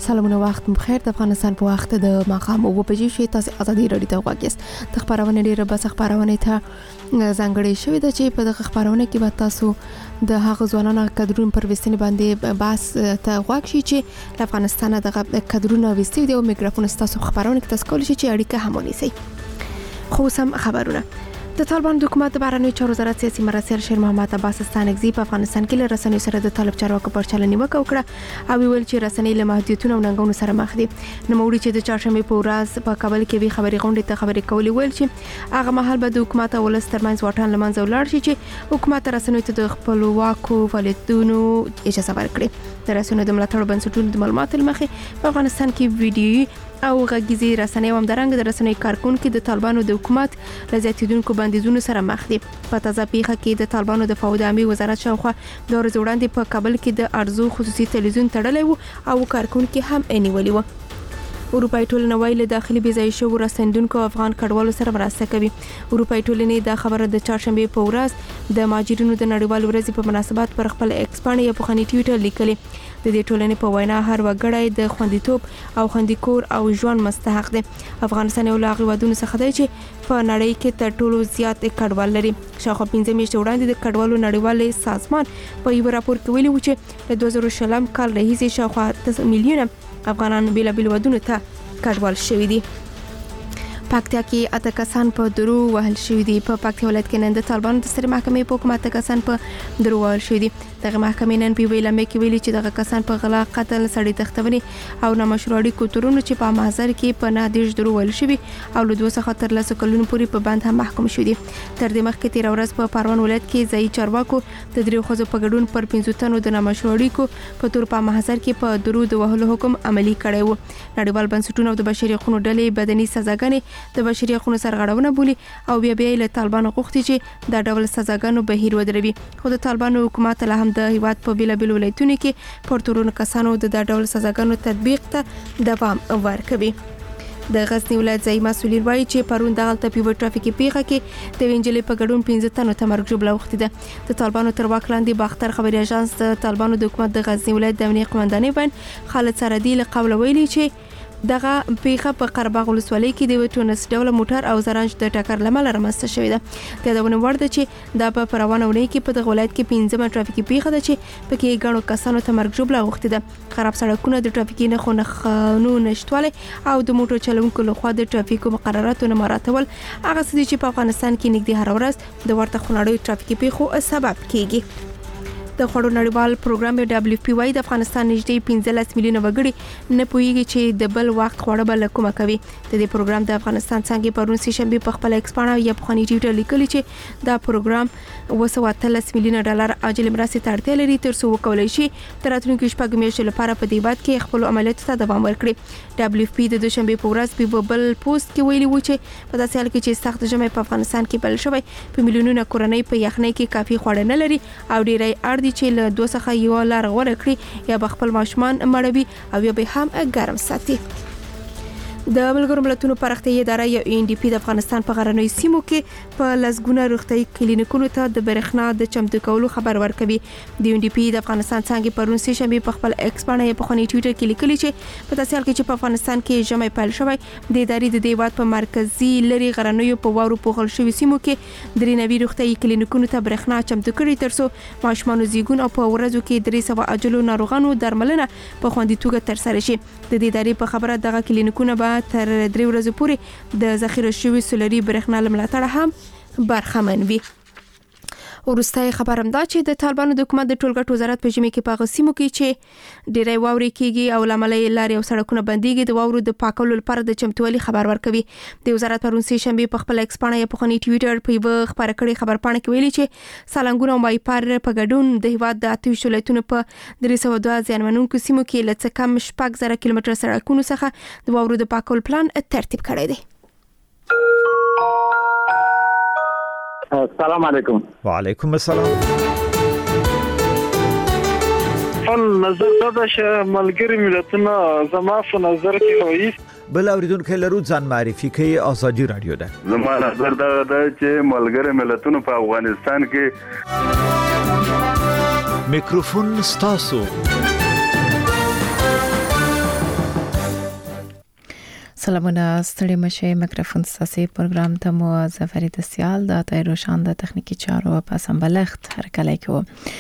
سلامونه وخت بخیر. د افغانستان په وخت د ماښام 2 بجې شوې. تاسو ازادي رادیو ته وګورئ. د خبرونه ډیره بس خبرونه ته ځانګړې شوې ده چې په دغه خبرونه کې به تاسو د هغه ځوانانو کډرون پر وستنې باندې بحث ته وګورئ چې د افغانستان دغه کډرون وستې دی او میکروفون تاسو خبرونه کې تاسو کولای شئ چې اړیکه هم ونیسئ. خو سم خبرونه د طالبان د حکومت بهرنی چارو وزارت سیاسي مرستیال شیر محمد عباس ستانکزی په افغانستان کې له رسنیو سره د طالب چارواکو پر چلند نیوکه وکړه او ویل چې رسنۍ له محدودیتونو او ننګونو سره مخ دي. نوموړي چې د چهارشنبه په ورځ په کابل کې وی خبري غونډې ته خبري کولې ویل چې هغه مهال به د حکومت او ولس ترمنځ واټن لمنځه ولاړ شي چې حکومت رسنیو ته د خپلواکو فعالیتونو اجازه ورکړي. د رسنیو د ملاتړ بنسټونو د معلوماتو لمخې په افغانستان کې ویډیويي او غږیزي رسنۍ هم درنګ د رسنۍ کارکونکو د طالبانو د حکومت لزیاتیدونکو بندیزونو سره مخ دي. په تازه پیښه کې د طالبانو د فواد عامه وزارت شاوخوا د ورځ وړاندې په کابل کې د ارزو خصوصي تلویزیون تړلی وو او کارکونکو هم انیولي وو. اروپای ټولنه ویل داخلي بيځای شو رسندونکو افغان کډوالو سره مرسته کوي. اروپای ټولنه دا خبره د چهارشنبه په ورځ د مهاجرینو د نړیوال ورځ په مناسبت پر خپل ایکس باندې په خني ټویټر لیکلي. د دې ټولنې په وینا هر وګړی د خوندیتوب او خوندیکور او ژوند مستحق دی. افغانستان یو لاغي ودونو څخه دی چې په نړۍ کې تر ټولو زیات کډوال لري. شاوخوا 15 میاشتې وړاندې د کډوالو نړیوال سازمان په یو راپور کې ویلي و چې د 2020 کال راهیسې شاوخوا 10 میلیونه افغانان بیلابیل ودونو ته کډوال شوي دي. پکتیا کې اته کسان په درو وهل شوي دي. په پکتیا ولایت کې نن د طالبانو د ستر محکمې په حکومت کسان په درو وهل شوي دي. دغه محکمې نن په ویلمه کې ویلي چې دغه کسان په غلا قتل سړی تختونی او نامشروعي کوترونو چې په محضر کې په نادیش درو وهل شوي او له 2 څخه تر 10 کلونو پورې په بند هم محکوم شوي دي. تر دې مخکې تیر ورځ په پروان ولایت کې ځای چارواکو د درو خزو په ګډون پر 15 تنو د نامشروعي کو په تور په محضر کې په درو د وهلو حکم عملی کړی و. نړیوال بنسټونو د بشري حقوقو ډلې بدني سزاګانې د بشري حقوقو سرغړونه بولي او بیا له طالبانو غوښتي چې دا ډول سزاګانو بهیر ودروي. خو د طالبانو حکومت له هم د هیواد په بیلابیل ولایتونو کې پورتورونو کسانو د ډول سزاګانو تطبیق ته دوام ورکوي. د غزنی ولایت ځای مسؤلین وایي چې پرون دغه په ټرافیکي پیښه کې د وینجلې په ګډون 15 تنو ته مرګ جوړه وخت ده. د طالبانو تر واک لاندې باختر خبري اژانس د طالبانو د حکومت د غزنی ولایت د امنیت قومندانۍ باندې خالد سردی له قوله ویلي چې دغه پیښه په قرباغ ولسوالۍ کې د ټونس ډول موټر او زرنج د ټکر لامل رامنځته شوې ده. د دونه ورده چې دا په روانه ونې کې په دغه ولایت کې 15 ټرافیکي پیښه ده چې پکې ګڼو کسانو ته مرګ جوړه وخت ده. خراب سړکونه د ټرافیکي نښو نشټواله او د موټر چلونکو لخوا د ټرافیکو مقرراتو نه مراعاتول هغه څه چې په افغانستان کې نږدې هر ورځ د ورته خونړیو ټرافیکي پیښو سبب کیږي. د خړو نړیوال پروګرام WFP د افغانستان نږدې 15 میلیونه وګړي نه پوهیږي چې د بل وخت خوړه بل کومه کوي. د دې پروګرام د افغانستان څنګه پرون سه شنبه په خپل ایکسپانه یا په خني ټویټر لیکلي چې دا پروګرام 213 میلیونه ډالر عاجل مرستې ته اړتیا لري تر څو وکولای شي تر راتلونکي شپږ میاشتې لپاره په دې باد کې خپل عملیاتو ته دوام ورکړي. WFP د دوشنبه په ورځ په بل پوسټ کې ویلي و چې په داسې حال کې چې سخت ژمي په افغانستان کې بل شوی په میلیونونو کورنۍ په یخنۍ کې کافي خوړ نه لري او ډیری دي چې له 2 څخه یو لار غوړه کړی یا خپل ماشومان مړوي او یا به هم ګرم ساتي. د ملګرو ملتونو پرختي اداره یا UNDP د افغانستان په غرنۍ سیمو کې په لسګونه روغتي کلینیکونو ته د برېښنا د چمتو کولو خبر ورکوي. د UNDP د افغانستان څنګه پرون سه شنبه په خپل ایکس باندې په خونی ټویټر کې لیکلي چې په تاسو حال کې چې په افغانستان کې ژمي پیل شوی د ادارې د دیوات په مرکزی لري غرنۍ په وورو پوغل شوی سیمو کې درې نوي روغتي کلینیکونو ته برېښنا چمتو کړي ترڅو ماشومان زیګون او په ورځو کې 300 اجلو ناروغانو درملنه په خوندي توګه تر سره شي. د دې ادارې په خبره دغه کلینیکونه به تر 3 ورځې پورې د ذخیره شوی سولري برېښنا لملاتړ هم برخمن وي. ورسته خبرم دا چې د طالبانو د حکومت د ټولګټ وزارت په جمی کې په غسیمو کې چې ډیری واوري کېږي او لاملې لارې او سړکونه بنديږي د واورو د پاکولو لپاره د چمتوالي خبر ورکوي. د وزارت پرون سه شنبه په خپل ایکس باندې په خونی ټویټر په خبر کړي خبر پاڼه کې ویلي چې سالنګونه او مایپار په ګډون د هیواد د 28 ولایتونو په 302 ځانمنونکو سیمو کې لڅ کم 0.5 کیلومتر سړکونو څخه د واورو د پاکولو پلان ترتیب کړی دی. السلام علیکم. وعلیکم السلام. نظر دا چې ملګری ملتونه زما په نظر کې وایي بل اوریدونکو لرو ځان معرفي کوي ازادي رادیو ده. زما نظر دا چې ملګری ملتونه په افغانستان کې میکروفون ستاسو سلامونه ستړي مشه میکروفون ساسي پروګرام ته مو ظفر دسیال د تایرو شان د تخنیکی چارو په سمبلخت هرکلی کو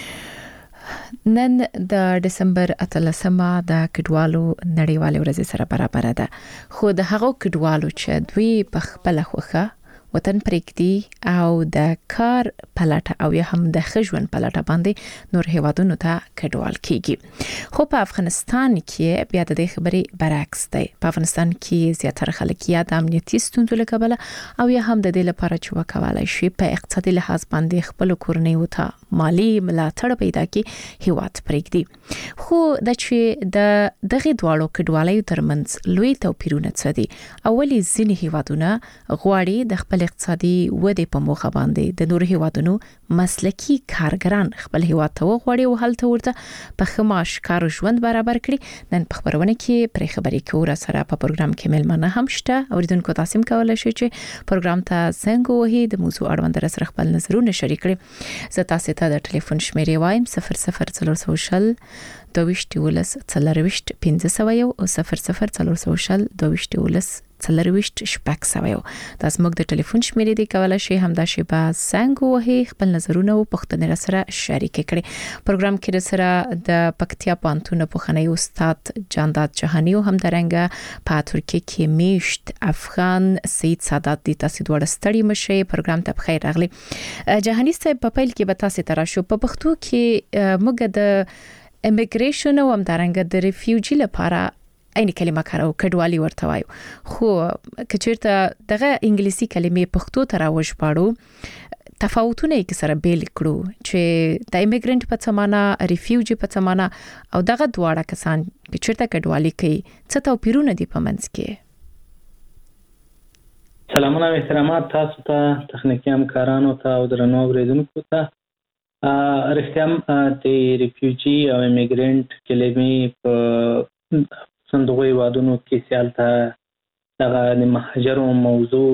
نن د دسمبر 18مه د کډوالو نړیوالې ورځ سره برابر ده خو د هغو کډوالو چې دوی په خپل خوخه وطن پرېږدي او د کار پلاټه او یا هم د خجون پلاټه باندې نور هیوادونو ته کډوال کیږي خو په افغانستان کې بیا د دې خبرې برعکس دی په افغانستان کې زیاتره خلک یا د امنیتي ستونزو له کبله او یا هم د دې لپاره چې وکولای شي په اقتصادي لحاظ باندې خپل کورنۍ ته مالی ملاتړ پیدا کړي هیواد پرېږدي خو د چې د دغه دواړو کډوالۍ ترمنځ لوی توپیرونه څه دي اولی ځینې هیوادونه غواړي د خپل اقتصادي ودې په موخه باندې د نور هیوادونو مسلکی کارګران خپل هیواد ته وغواړي او هلته ورته په خماش کار ژوند برابر کړي نن په خبرونه کې پرې خبرې کوو سره په پروګرام کې ملمنه هم شته اوریدونکو تاسو کولای شئ چې پروګرام ته څنګه وهي د موضوع اړوند سره خپل نظرونه شریک کړئ زه تاسو ته د ټلیفون شمیرې وایم 0040 22 څلرويشت 1500 او 0040 22 څلرويشت شپږ سوي دا زموږ د ټلیفون شمیرې دی کولای شي همدا شی با څنګه وهي خپل نظرونه او پوښتنې سره شریک کړي پروګرام کې سره د پکتیا پانتون په خنۍ استاد جانداد جهانی او هم درنګ په ترکیه کې میشت افغان سید سادات دي تاسو دوړ ستړي مشه پروګرام ته بخیر راغلی جهانی صاحب په پیل کې به تاسو تر شو په پښتو کې موږ د امیګریشن او هم درنګ د ریفیوجی لپاره عین کلمه کارو کډوالي ورته وایو خو کچیرته دغه انګلیسي کلمې پښتو ته راوښباړو تفاوتونه یې سره بیل کړو چې د ایمیګرنت په څمانه ریفیوجی په څمانه او دغه دواړه کسان کچیرته کډوالي کوي څه توپیرونه دي په منځ کې سلامونه او احترامات تاسو ته تخنیکی همکارانو ته او درنو اوریدونکو ته رښتیا د ریفیوجی او ایمیګرنت کلمې په صندوق هیوادونو کې سیالته دغه د مهاجرو موضوع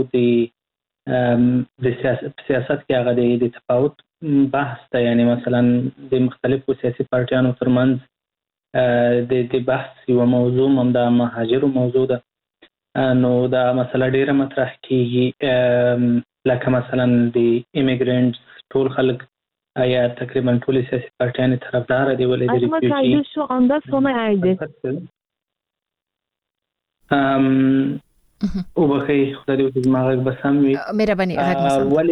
د سیاست کې هغه د تفاوت بحث ته یعنی مثلا د مختلفو سیاسي پارټیانو ترمنځ د بحث یو موضوع هم د مهاجرو موضوع ده نو دا مسله ډیره مطرح کیږي لکه مثلا د ایمیګرنټس ټول خلک یا تقریبا ټول سیاسي پارټیانې طرفدار دي ولې د ریفیوجی şu anda sona erdi. او بخیر خدای دې دماغ بسم وي مهرباني ولی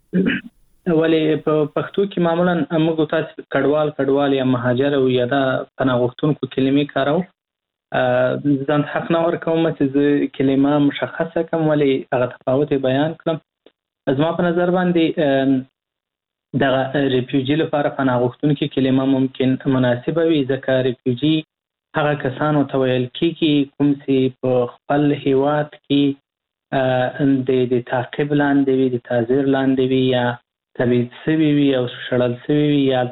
په پښتو کې معمولا موږ تاسو کډوال یا مهاجر او یا د پناه غوښتونکو کلمې کارو ځان حق نه ورکوم چې کلمه مشخصه کوم ولی هغه تفاوت بیان کړم زما په نظر باندې د ریفیوجی لپاره پناه غوښتونکو کلمه ممکن مناسبه وي ځکه ریفیوجی هغه کسانو ته ویل کیږي کوم چې په خپل هیواد کې د تعقیب لاندې وي د تعذير لاندې وي یا تبعید شوی وي او شړل شوی وي یا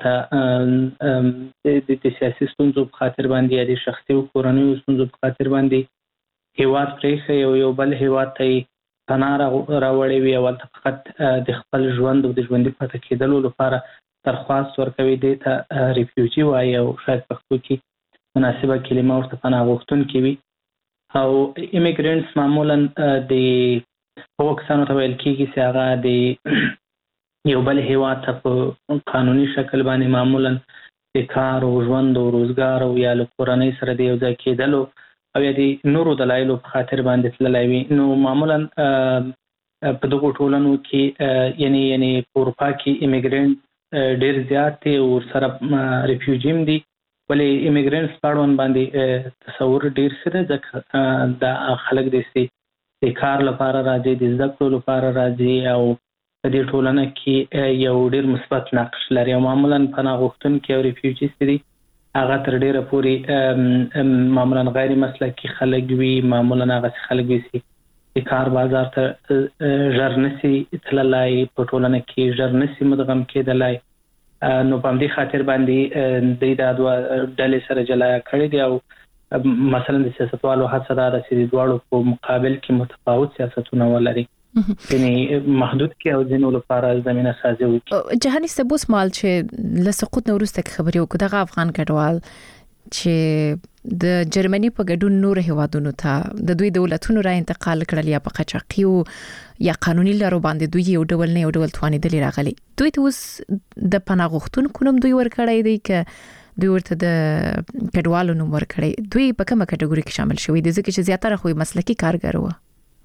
د سیاسي ستونزو په خاطر باندې یا د شخصي او کورنۍ ستونزو په خاطر باندې هیواد پرېښی یو بل هیواد ته پناه راوړی وي او فقط د خپل ژوند او د ژوندي پاتې کېدلو لپاره درخواست ورکوي دې ته ریفیوجی وایي او شاید پښتو کې مناسبه کلمه ورته پناه غوښتونکي وي او ایمیګرنټس معمولا د هغو کسانو ته ویل کېږي چې هغه د یو بل هیواد ته په قانوني شکل باندې معمولا د کار او ژوند او روزګار او یا له کورنۍ سره د یو ځای کېدلو او یا د نورو دلایلو په خاطر باندې تللی وي نو معمولا په دغو ټولنو کې یعنی په اروپا کې ایمیګرنټ ډېر زیات دي او ورسره ریفیوجي هم دي ولې ایمیګرنټس په اړوند باندې تصور ډیر څه دی ځکه دا خلک د کار لپاره راځي د زده کړو لپاره راځي او په دې ټولنه کې یو ډیر مثبت نقش لري او معمولا پناه غوښتونکي او ریفیوجیز دي هغه تر ډیره پورې معمولا غیر مسلکي خلک وي معمولا هغه خلک وي چې کار بازار ته ژر نشي تللی په ټولنه کې ژر نشي مدغم کېدلی نو په دې خاطر باندې د دادو ډلې سره جلا کړی دی او مثلا د سیاستوالو هڅه ده چې د دوړو په مقابل کې متفاوت سیاستونه ولري یعنی محدود کې او ځینو لپاره زمينه سازي وکړي جهاني سبوس مال چې له سقوط نورسته خبرې وکړه د افغان کډوال چې د جرمني په ګډون نور هیوادونو ته د دوی دولتونو را انتقال کړل یا په قاچاقي یا قانوني لارو باندې دوی یو ډول نه یو ډول توانیدل راغلي دوی ته اوس د پناه غوښتونکو نوم دوی ورکړی دی ک دوی ورته د کډوالو نوم ورکړی دوی په کومه کټګوري کې شامل شوی دي ځکه چې زیاتره خو مسلکي کارګر وو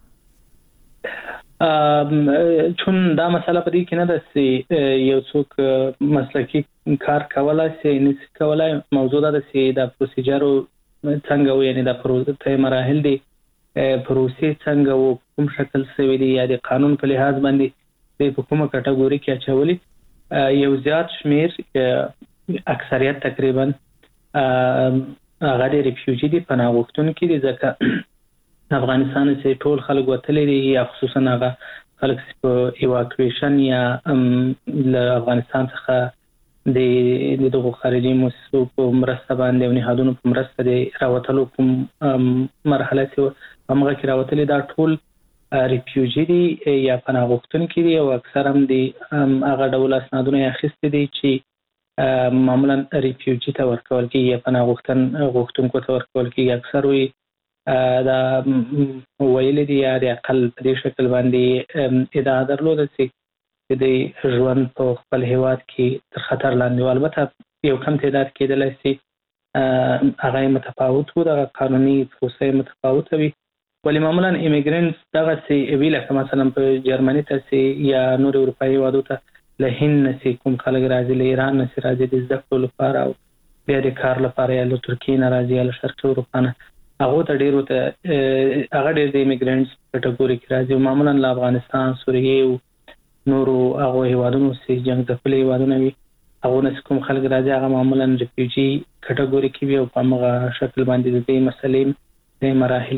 چون دا مسله په دې کې نه ده چې یو څوک مسلکي کار کولای شي نس کولای موضوع ده چې د پروسیجرو څنګه وي یعنی د پروسې مراحل دي پروسې څنګه او کوم شکل سوي دي یا د قانون په لحاظ باندې د کومه کټګوري کې اچولي یو زیات شمیر اکثریت تقریبا هغه د ریفیوجی دي پناه غوښتونکي دي ځکه افغانستان چې ټول خلک وتلي دي یا خصوصا هغه خلک په ایواکویشن یا له افغانستان څخه د دغه خارجي مؤسسو په مرسته باندې او نهادونو په مرسته د راوتلو کوم مرحله چې هغه کې راوتلي دا ټول ریفیوجی دي یا پناه غوښتونکي دي او اکثر هم دي هغه ډول اسنادونه اخیستي دي چې معمولا ریفیوجی ته ورکول کیږي یا پناه غوښتونکو ته ورکول کیږي اکثر وي دا ویل دي یا د اقل په دې شکل باندې ادعا درلوده چې د ژوند په خپل هیواد کې تر خطر لاندې البته یو کم تعداد کېدلی شي هغه متفاوت وو د قانوني پروسې متفاوت وي ولی معمولا ایمیګرنټس دغه سي ویله مثلا په جرمني ته یا نور اروپایي هیوادو ته له هند نه کوم خلک راځي له ایران نه راځي د زده کړو لپاره او بیا د کار لپاره یا له ترکیې نه راځي یا له شرقي اروپا نه هغه ته ډیر د ایمیګرنټس کټګوري کې راځي معمولا له افغانستان سوریه او نور هغه هیوادونو چې جنگ ځپلي هیوادونه وي هغه نه کوم خلک راځي هغه معمولا ریفیوجی کټګوري کې وي او په هغه شکل باندې د دې مسلې د مراحل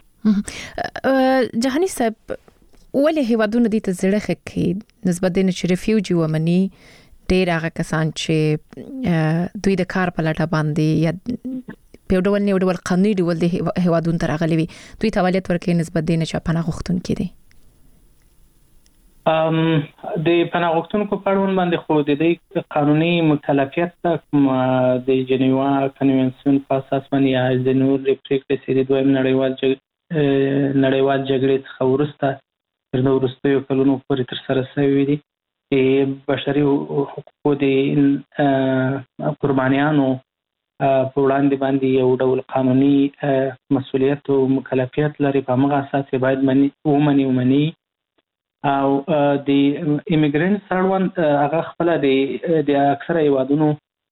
کې جهاني صاحب ولې هیوادونو دې ته زړه خکې نسبت د ریفیوجی ومني ډیر هغه کسان چې دوی د کار په لټه باندې یا په ډول نه ډول قانوني ډول د هیوادونو تر غلي وي دوی تولیت ورکې نسبت دي نه چې پناه غوښتونکي دي د پناه غوښتونکو په اړه باندې خو د دې قانوني مکلفیت د جنیوا کنونسیون په اساس باندې یا د نور ریپریکټ سری دویم نړیوال جګړې څخه وروسته تر نو وروستیو کلونو پورې تر سره شوی دي بشري حقوقو د قربانیانو په وړاندې باندې یو ډول قانوني مسؤلیت او مکلفیت لري په هغه اساس باید ومني او د ایمیګرنټ سروان هغه خپل د اکثره هیوادونو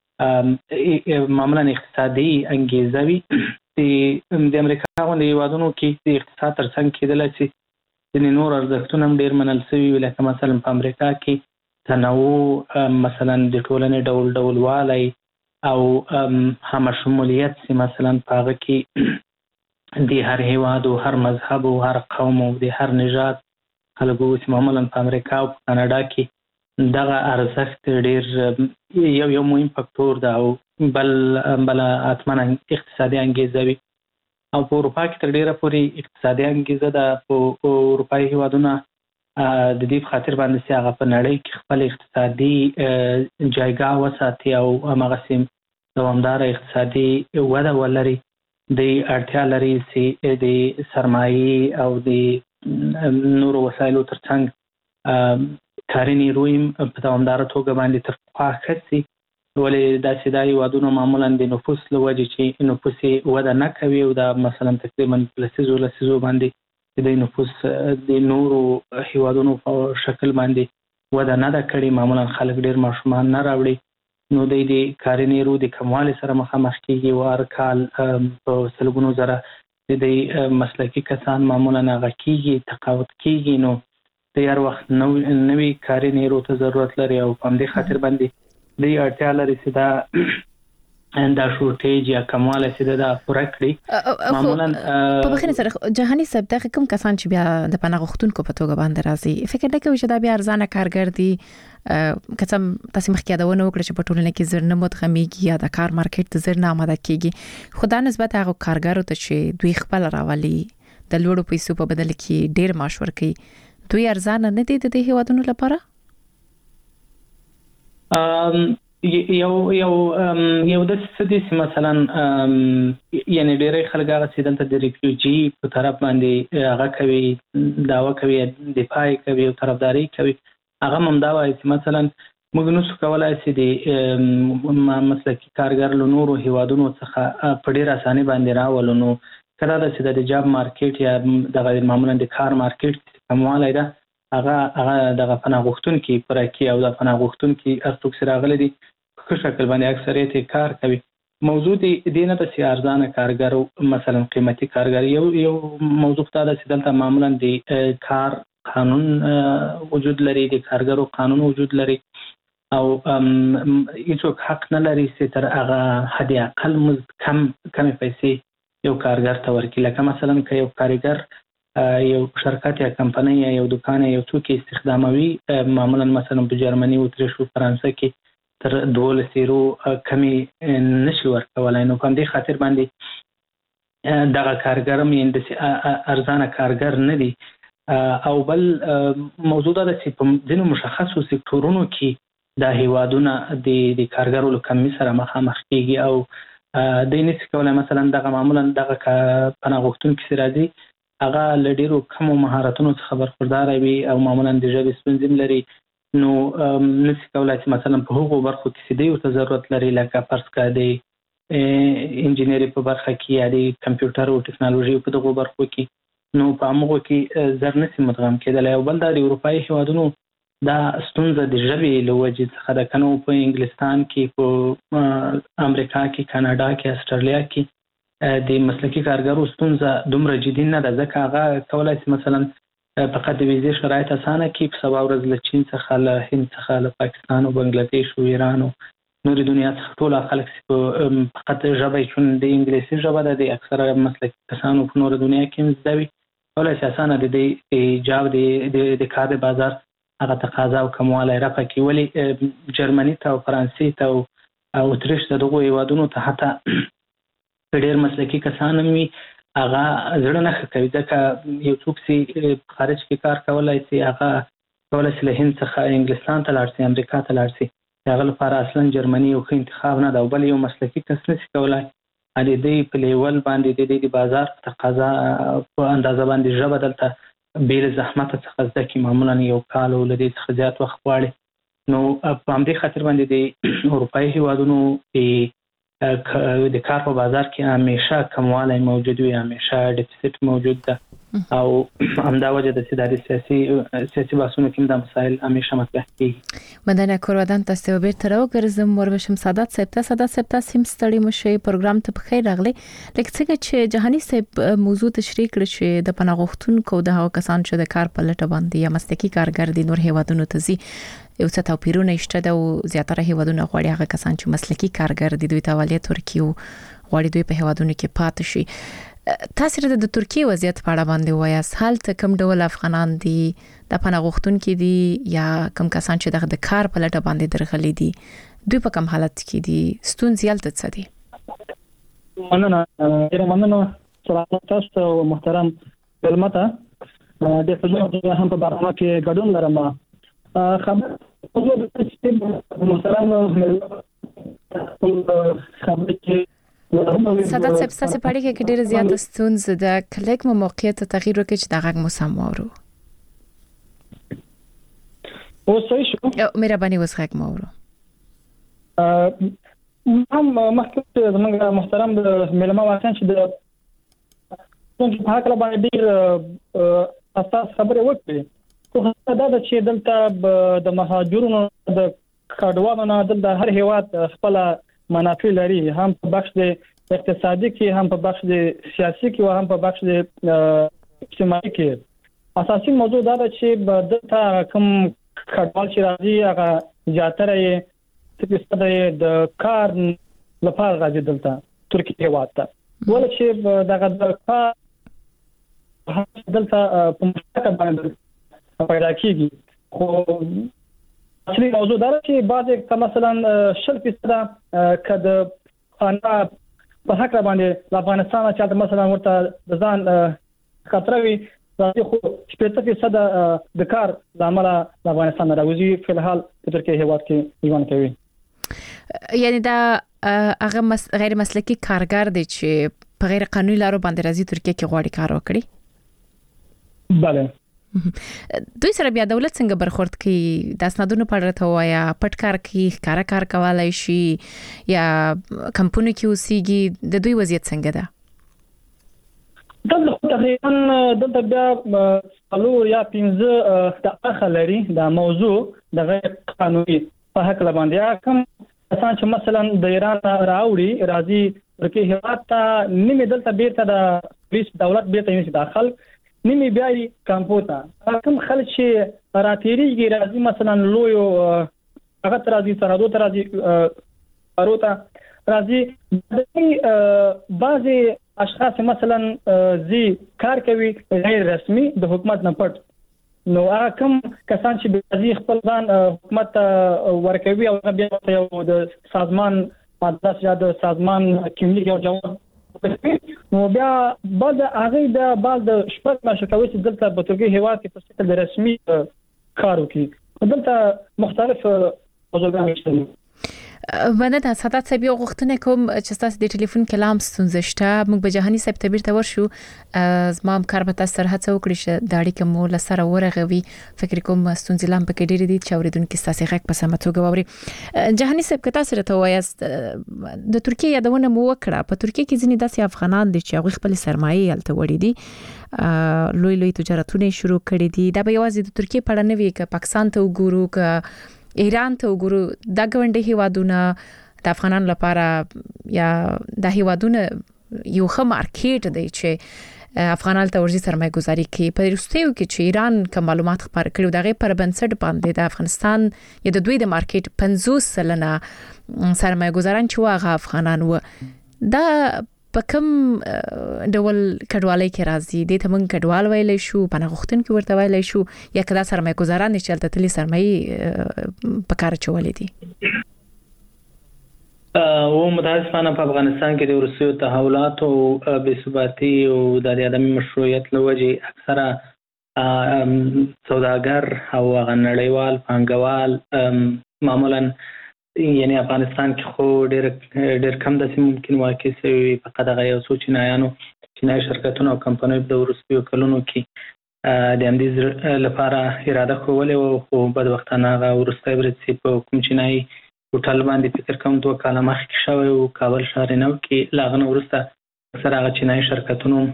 معمولا اقتصادي انګیزه وي د امریکا غونډې هیوادونو کې د اقتصاد ترڅنګ کېدل چې د نور ارزښتونه هم ډیر منل شوي لکه مثلا په امریکا کې تنوع مثلا د ټولنې ډول والی او هم شمولیت چې مثلا په هغه کې د هر هیواد او هر مذهب او هر قوم او د هر نژاد خلکو چې معمولا په امریکا او کاناډا کې دغه ارزښت ډیر یو مهم فاکتور ده او بل اتمنه اقتصادي انګیزه وي او په اروپا کې تر ډیره پورې اقتصادي انګیزه ده په اروپایي هیوادونو د دې خاطر باندې چې هغه په نړۍ کې خپل اقتصادي جایګاه وساتي او هغه دوامدار اقتصادي وده ولري د اړتیا لري چې د سرمایي او د نورو وسایلو ترڅنګ کاري نیروی په دوامدار توګه باندې تر پخوا ښه شي ولې دا چې دا هیوادونه معمولا د نفوس له وجې چې نفوس وده نه کوي او دا مثلا تقریبا لسیزو باندې د نفوس د نورو هیوادونو په شکل باندې وده نه ده کړې معمولا خلک ډیر ماشومان نه راوړي نو د کاري نیرو د کموالي سره مخامخ کیږي او هر کال په سلګونو زره د مسلکي کسان معمولا هغه کیږي تقاعد کیږي نو د هر وخت نوې کاري نیرو ته ضرورت لري او په دې خاطر باندې د اړتیا لري چې دا شورټیج یا کمواله چې دا پوره کړي معمولا په بخښنه سره جهاني صاحب دغه کوم کسان چې بیا د پناه غوښتونکو په توګه باندې راځي فکر نه کوي چې دا بیا ارزانه کارګر دي کسم تاسو مخکې دا ونه وکړي چې په ټولنه کې زر نه متغمیږي یا د کار مارکیټ ته زر نه آماده کیږي خو دا نسبت هغه کارګرو ته چې دوی خپل راولي د لوړو پیسو په بدل کې ډیر معاش ورکړي دوی ارزانه نه دي د هیوادونو لپاره یو د سدي مثلا یعنی ډېرې خلک هغه چې دلته د ریفیوجی په طرف باندې هغه کوي داوا کوي دفاع کوي او طرفداري کوي هغه ممدا وایي چې مثلا موږ نو کولای شو د مسلکي کارګر له نورو هیوادونو څخه په ډېر اساني باندې راولو نو کله چې د جاب مارکیټ یا د معمولا د کار مارکیټ کموالی ده هغه د پناه غوښتونکو پر کې او د پناه غوښتونکو ارتوک سره غلي دي په شکل باندې اکثریت کار کوي موضوع دی نه د ارزانه کارګر مثلا قیمتي کارګر یو موضوع دا چې دلته معمولا د کار قانون وجود لري د کارګرو قانون وجود لري او هیڅوک حق نه لري چې تر هغه حد اقل کم پیسې یو کارګر ته ورکړي لکه مثلا که یو کارګر یو شرکت یا کمپنۍ یا یو دکان یا څوک استخداموي معمولا مثلا په جرمني او اتریش او فرانسه کې تر 12 کمی نشي ورکولای نو کوم دي خاطر باندې دغه کارګر مې د ارزانه کارګر نه دي او بل موضوع ده چې په ځینو مشخصو سکتورونو کې د هیوادونو د کارګرو له کمی سره مخامخ کیږي او د نس کولای مثلا دغه معمولا دغه پناه غوښتونکو سره دي هغه لډیرو کم مهارتونو څخه برخوردار وي او معمولا د ژبې ستونزې لري نو نسی کولای چې مثلا په هغو برخو کې سیدی او ضرورت لري لکه فرض کړه د انجینری په برخه کې یا د کمپیوټر او ټکنالوژي په دغو برخو کې نو په هغه کې زر نسی مدغم کېدل او بل د اروپאי هیوادونو دا ستونزه د ژبې له وجې څخه د کنو په انګلستان کې په امریکا کې کاناډا کې استرالیا کې د مسلکي کارګرو ستونزه دومره جدي نه ده ځکه هغه کولای شي مثلا فقط د ویزې شرایط اسانه کې په سبا ورځ له چین څخه له هند څخه له پاکستان او بنگلاديش او ایران او نور دنیا څخه ټول خلک فقط ژبه چون د انګلیسي ژبه د اکثره مسلکي کسانو په نور دنیا کې مزدوي ولې اساسانه د ایجاب د کار بازار هغه تقاضا او کموالی رافع کی ولی جرمني ته او فرانسې ته او اتریش ته دغه هیوادونو ته حتی ډېر مسلکي کسان وي هغه زړه نه کوي ځکه یو څوک چې خارج کې کار کولای شي هغه کولای شي له هند څخه انګلستان ته لاړ شي امریکا ته لاړ شي هغه لپاره اصلا جرمني یو ښه انتخاب نه ده بل یو مسلکي کس نشي کولای د دې په لیول باندې د بازار تقاضا په اندازه باندې ژبه دلته بیل زحمت څخه ځکه معمولا یو کال او لدې څخه زیات وخت غواړي نو په همدې خاطر باندې د اروپאי هیوادونو د کار په بازار کې همیشه کموالی موجود وي همیشه ډیفیسیټ موجود ده او همدا وجه د سیاسي بحثونو کې د مسایل همیشه مطرح کیږي مدنه کوردان تاسو به تر وګرځم وربشم سادات صاحب تاسو ستړي مشه پروګرام ته بخیر راغلی لکه څنګه چې جهاني صاحب موضوع تشریح کړ چې د پناه غوښتونکو د هغو کسان چې د کار په لټه باندې یا مسلکي کارګر دي نور هیوادونو ته ځي یو څه توپیرونه شته د زیاتره هیوادونو غواړي هغه کسان چې مسلکي کارګر دي دوی ته ولې ترکیه غواړي دوی په هیوادونو کې پاتې شي تاسو د ترکیه وضعیت په اړه باندې وایاست حالت کوم ډول افغانان دي د پناه غوښتونکو دي یا کوم کسان چې د کار په لټه باندې درغلي دي دوی په کوم حالت کې دي ستونزې یالته څه دي مننه سلام تاسو محترم علمته د فضل هم په برنامه کې ګډون لرم خبر محترم خبر کې سادات صاحب تاسو په اړه کې ډېر زیات ستونزې د کلیک مو موقعیت تغییر وکړي چې دا غږ مو سم وورو او صحیح شو مهرباني اوس غږ مو وورو مخکې زموږ محترم د ملما واکن چې د څنګه په حق باندې ډېر اساس خبره وکړي خو دا چې دلته د مهاجرونو د کډوالو نه د هر هیواد خپل منافع لري هم په بخش د اقتصادي کې هم په بخش د سیاسي کې او هم په بخش د اجتماعي کې اساسي موضوع دا ده چې دلته کوم کډوال چې راځي هغه زیاتره یې د کار لپاره راځي دلته ترکیه هیواد ته ولې چې دغه کار دلته په مشکل باندې پیدا کیږي خو اصلي موضوع دا چې بعضې مثلا 10% کده انا په حق باندې افغانستان چې مثلا ورته د ځان خطروي راځي خو 80% د کار د عمله افغانستان راوځي په الحال په ترکیه هیواد کې ژوند کوي یعنی دا هغه غیر مسلکی کارګر دی چې په غیر قانوني لارو باندې راځي ترکیه کې غواړي کار وکړي. بله دوی سره بیا دولت څنګه برخورد کوي؟ د اسنادونو په اړه ته وایا پټ کار کوي، ښکارا کار کولای شي یا کمپنی کې اوسېږي؟ د دوی وضعیت څنګه ده؟ دلته تقریبا دلته بیا څلور یا 15 د اخر لري د موضوع د غیر قانوني په حق باندې. کوم اسان چې مثلا د ایران راوړي راځي ترکیه هیواد ته، نیمه دلته بیرته د پولیس دولت بیرته یې داخل، نیمه بیا کمپوتا. کوم خلک چې راتېریږي راځي مثلا لویو هغه راځي سرادو ته راځي اروتا راځي، د بعضي اشخاص مثلا زی کار کوي غیر رسمي د حکومت نه پټ، نو هغه کوم کسان چې بعضي خپل ځان حکومت ورکوي او بیا یو د سازمان ماده یا د سازمان کیملیک او جواب نو بیا بعد هغه د بعد شپږ میاشتې کوي چې دلته په ترکیه هیواد کې په شکل رسمي کار وکړي. دلته مختلف موضوعات شته. باندې د ساتات سبي غوښتنه کوم چې تاسو د ټلیفون کلام ستونزه شته، موږ به جهاني صاحب ته بیرته ورشو. زما کار به تاسو سره هڅه وکړي چې د اړیکې مو لسره ورغوي. فکر کوم ستونزې لام پکې ډېرې دي چې اوریدونکو تاسو غږ په سمه توګه واوري. جهاني صاحب که تاسو راته وایاست د ترکیه یادونه مو وکړه، په ترکیه کې ځینې داسې افغانان دي چې هغه خپل سرمایه هلته وړي دي، لوی تجارتونه شروع کړي دي. دا به یوازې د ترکیه په اړه نه وي، که پاکستان ته وګورو، که ایران ته وګورو، دا ګوندې هیوادونه د افغانانو لپاره یا د هیوادونه یو ښه مارکیټ دی چې افغانانو ته ورځي سرمایه گذاري کوي. په وروستیو کې چې ایران کوم معلومات خبر کړي دغه پر بنسټ باندې د افغانستان یا د دوی د مارکیټ 50% سرمایه گذاران چې واغه افغانان و. دا په کوم ډول کډوالۍ کې راځي؟ د ته موږ کډوال ویلې شو، پناهغښتون کې ورته ویلې شو، یا کدا سرمایه گذاران چې تلته تللی سرمایه په کار چولې دي؟ او متاسفانه په افغانستان کې د روسیو تحولات او بې ثباتي او د عدم مشروعیت لوجه اکثره سوداګر او غنړیوال پانګوال معمولا یعنی افغانستان کې خو ډېر کم داسې ممکن واقع شوی فقط هغه یو څو چینایي شرکتونه او کمپنۍ د وروستیو کلونو کې د همدې لپاره اراده کولې وه، خو بدبختانه هغه وروستی برید چې په کوم چینایي هوټل باندې فکر کوم 2 کاله مخکې شوی و کابل ښار نو کې، له هغه نه وروسته اکثره هغه چینایي شرکتونو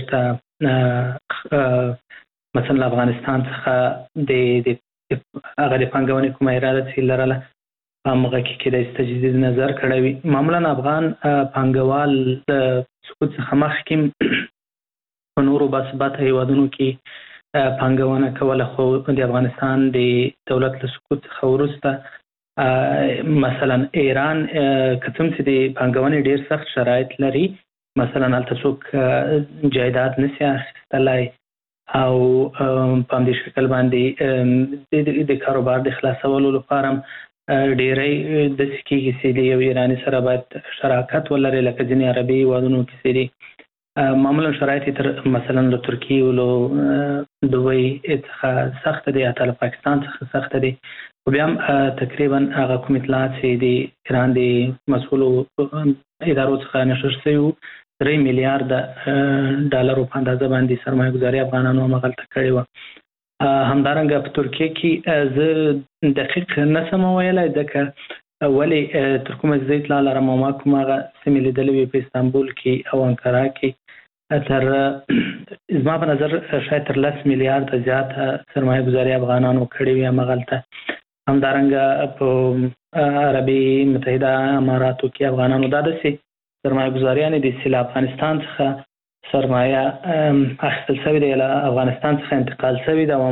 بیرته مثلا افغانستان څخه د هغه د پانګونې کومه اراده چې لرله هغه کې د تجدید نظر کړی وي. معمولا افغان پانګوال د سقوط څخه مخکې په نورو باثباته هیوادونو کې پانګونه کوله، خو د افغانستان د دولت له سقوط څخه وروسته مثلا ایران کوم چې د پانګونې ډېر سخت شرایط لري، مثلا هلته څوک جایداد نشي اخیستلی او په همدې شکل باندې د کاروبار د خلاصولو لپاره ډېری د سکیږي چې د یو ایرانی سره باید شراکت ولري، لکه ځینې عربي هیوادونو کې چې معمولا شرایط تر مثلا له ترکیې او له دوبۍ څخه سخت دي، حتی له پاکستان څخه سخت دي. خو بیا هم تقریبا هغه کوم اطلاعات چې د ایران د مسؤلو ادارو څخه نشر شوي 3 میلیارډ ډالرو په اندازه باندې سرمایه گذاري افغانانو همغلته کړې وه. همدارنګه په ترکیه کې زه دقیق نسم ویلای ځکه ولې تر کومه زه اطلاع لرم او ما کوم هغه سیمې لیدلې وې په استانبول کې او انقره کې، تر زما په نظر شاید تر 10 میلیارډ زیات سرمایه گذاري افغانانو کړې وي همغلته. همدارنګه په عربي متحده اماراتو کې افغانانو دا داسې سرمایه گذاریان دي چې له افغانستان څخه سرمایه اخیستل شوې ده، له افغانستان څخه انتقال شوې ده او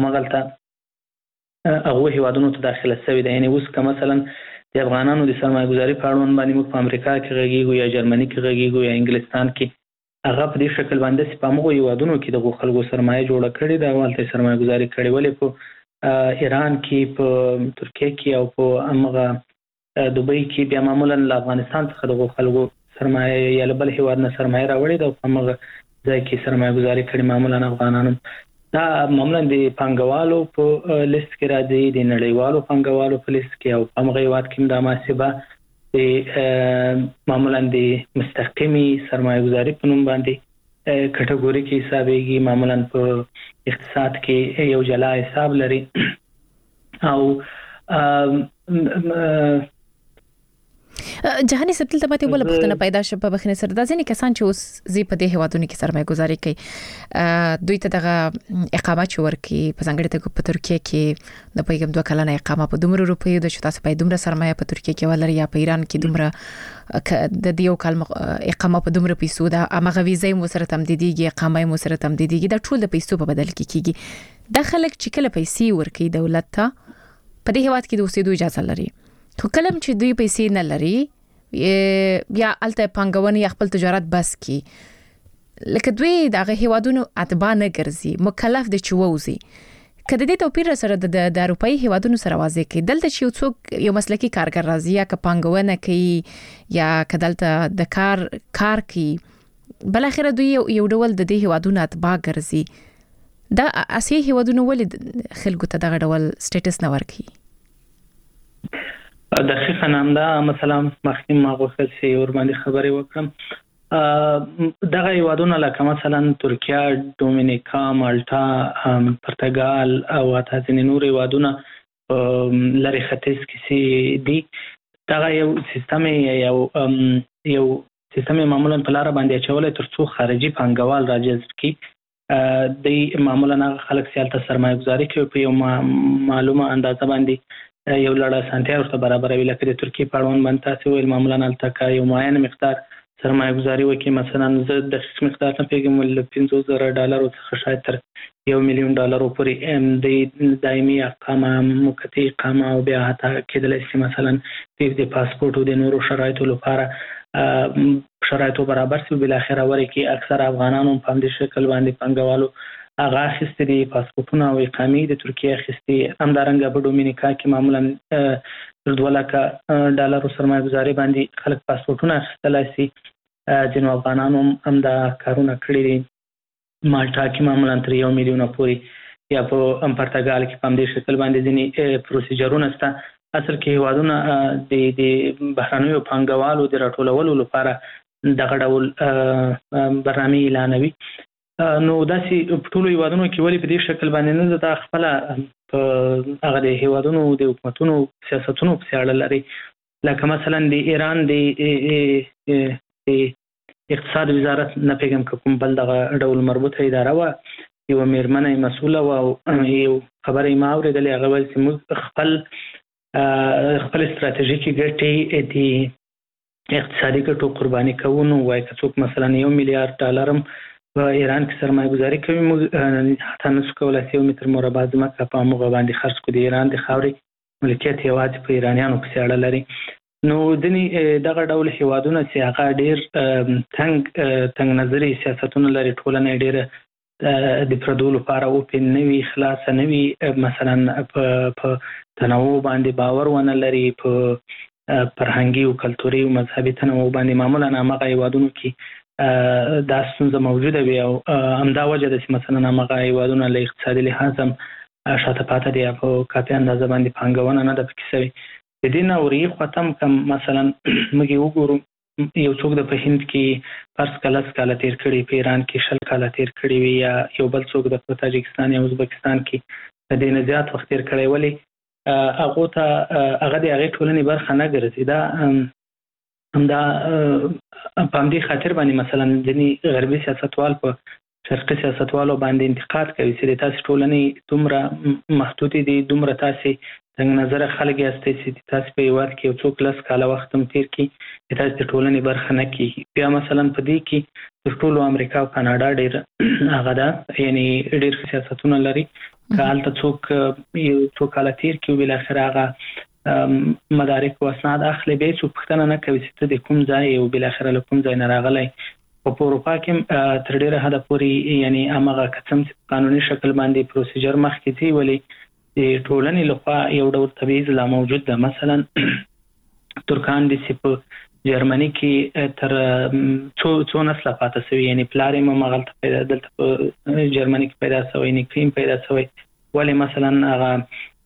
همغلته هغو هیوادونو ته داخله شوې ده. یعنې اوس که مثلا د افغانانو د سرمایه گذاري په اړوند باندې موږ په امریکا کې غږیږو یا جرمني کې غږیږو یا انګلستان کې، هغه په دې شکل باندې چې په همغو هیوادونو کې دغو خلکو سرمایه جوړه کړې ده او هلته سرمایه گذاري کړې، ولې په ایران کې، په ترکیه کې او په همغه دوبۍ کې بیا معمولا له افغانستان څخه دغو خلکو سرمایه یا له بل هیواد نه سرمایه راوړې ده او په همغه ځای کې سرمایه گذاري کړې معمولا افغانانو. دا معمولا د پانګوالو په لیست کې راځي، د نړیوالو پانګوالو په لیست کې او په همغه هیواد کې دا محاسبه معمولا د مستقیمي سرمایه گذاري په نوم باندې کټګوري کې حسابيږي. معمولا په اقتصاد کې یو جلا حساب لري او جهاني سبتل ته پاتې بل پښتنه پیدا شوه په بخنه سره د ځینې کسان چې اوس زی په دې هوادونو کې سرمایه گذاري کوي دوی ته دغه اقامت چور کې په ځنګړې ته په ترکیه کې د پیغام 2 کلنه اقامت په دومره روپیو د شتا سپای دومره سرمایه په ترکیه کې ولري یا په ایران کې دومره د دیو کال اقامت په دومره پیسو د امغه ویزه مو سره تمدیدیږي اقامت مو سره تمدیدیږي د ټول د پیسو په بدل کې کیږي. د خلک چې کله پیسې ورکړي دولت ته په دې هواد کې د اوسېدو اجازه لري، خو کلم چې دوی پیسې نه لري یا الته پنګونې خپل تجارت بس کی لکه دوی دغه هوادونو اتباع نه ګرځي مکلف دي چې ووزي. کله دې توپیر سره د اروپאי هوادونو سره واضح کی دلته چې څوک یو مسلکی کارګر راځي یا ک پنګونه کوي یا کدلته د کار کوي بل اخر دوی یو ډول د دې هوادونو اتباع ګرځي. دا اساسي هوادونو ولې خلکو ته دغه ډول سټیټس نه ورکي؟ دقیقاً همدا مثلا مخکې ما غوښتل چې ور باندې خبرې وکړم. دغه هیوادونه لکه مثلا ترکیه، دومینیکا، مالټا، پرتګال او حتی ځینې نور هیوادونه لري ختیځ کې دي. دغه یو سیستم معمولا په لار باندې اچولې ترڅو خارجي پانګوال راجذب کړي. د معمولا خلک سیالته سرمایه گذاري کوي په یو معلومه اندازه باندې یو لړ سانتیا ورته برابروي. لکه د ترکیه په اړوند باندې تاسو ویل معمولا التکا یو معین مقدار سرمایه گذاري وکړي. مثلا زه د مقدار نه پیګم ول $50,000 څخه شاید تر $1,000,000 پورې د دایمي اقامه موقتی اقامه او بیا حتی کېدلای شي مثلا د پاسپورت او د نورو شرایطو لپاره شرایطو برابر شي. بل اخر وره کې اکثر افغانانو په دې شکل باندې پنګوالو هغه خستري پاسپورتونه او اقامې د ترکیه خستي همدارنګه په دومینیکا کې معمولا $2,00,000 سرمایه گذاري باندې خلک پاسپورتونه اخیستلای شي. جنو افغانانو هم دا کارونه کړی دي. مالټا کې معمولا تر 1 میلیون پورې یا په پرتګال کې په دې شکل باندې ځینې پروسیجرونه شته. اصل کې هیوادونه د بهرنیو پانګوالو د راټولولو لپاره دغه ډول برنامه اعلانوي. نو داسې ټول هیوادونو کې ولې په دې شکل باندې نه د خپل هغه د هیوادونو د حکومتونو سیاستونو په اړه لري. لکه مثلا د ایران د اقتصاد وزارت نه پیغام کوم بل دغه ډول مربوطه اداره و یو میرمنه مسؤله و یو خبرې ما اوریدلې هغه ول چې موږ خپل استراتیژیکي ګټې د اقتصادي ګټو قرباني کوو. نو وایي که څوک مثلا $1,000,000 په ایران کې سرمایه گذاري کوي موږ حتی نشو کولای 1 متر مربع ځمکه په موږ باندې خرڅ کړو. د ایران د خاورې ملکیت یوازې په ایرانیانو پسې اړه لري. نو دغه ډول هیوادونه چې هغه ډېر تنګ نظري سیاستونه لري، ټولنه ډېره د پردو لپاره اوپن نه وي، خلاصه نه وي، مثلا په تنوع باندې باور ونه لري، په فرهنګي او کلتوري او مذهبي تنوع باندې معمولا هغه هیوادونو کې دا ستونزه موجوده وي. او همدا وجه ده چې مثلا هغه هیوادونه له اقتصادي لحاظ هم شاته پاتې دي، په کافي اندازه باندې پانګونه نه ده پکې شوې. د دې نه ورې ختم کم مثلا موږ وګورو یو څوک د په هند کې فرض کله کاله تیر کړي، په ایران کې 20 کاله تیر کړي وي، یا یو بل څوک د تاجکستان یا ازبکستان کې د دې نه زیات وخت تیر کړي ولې هغه ته هغه د هغه ټولنې برخه نه ګرځي. دا همدا په دې خاطر باندې مثلا ځینې غربي سیاستوال په شرقي سیاستوالو باندې انتقاد کوي چې تاسو ټولنې دومره محدود دي، دومره تاسو څنګه نظر خلک یاستئ چې تاسو په یوات کې یو څوک لس کاله وخت هم تیر کی تاسو د ټولنې برخه نه کی. بیا مثلا په دې کې د ټولو امریکا او کاناډا ډېر هغه ده، یعنی ډېر سیاستونه لري. کال ته څوک یو څوک کاله تیر کی بل اخر هغه مدارک او اسناد اخلي، به څوک پښتنه نه کوي چې د کوم ځای او بل اخر له کوم ځای نه راغلی. په اروپا کې تر ډېره حد پورې یعنی هغه قسم قانوني شکل باندې پروسیجر مخکې دی، ولی د ټولنې لخوا یو ډول تبعیض لا موجود ده. مثلا ترکان دي چې په جرمني کې تر څو نسله پاتې شوی، یعنی پلار یې مغلطه پیدا دلته په جرمني کې پیدا شوی، نیکیم پیدا شوی، ولی مثلا هغه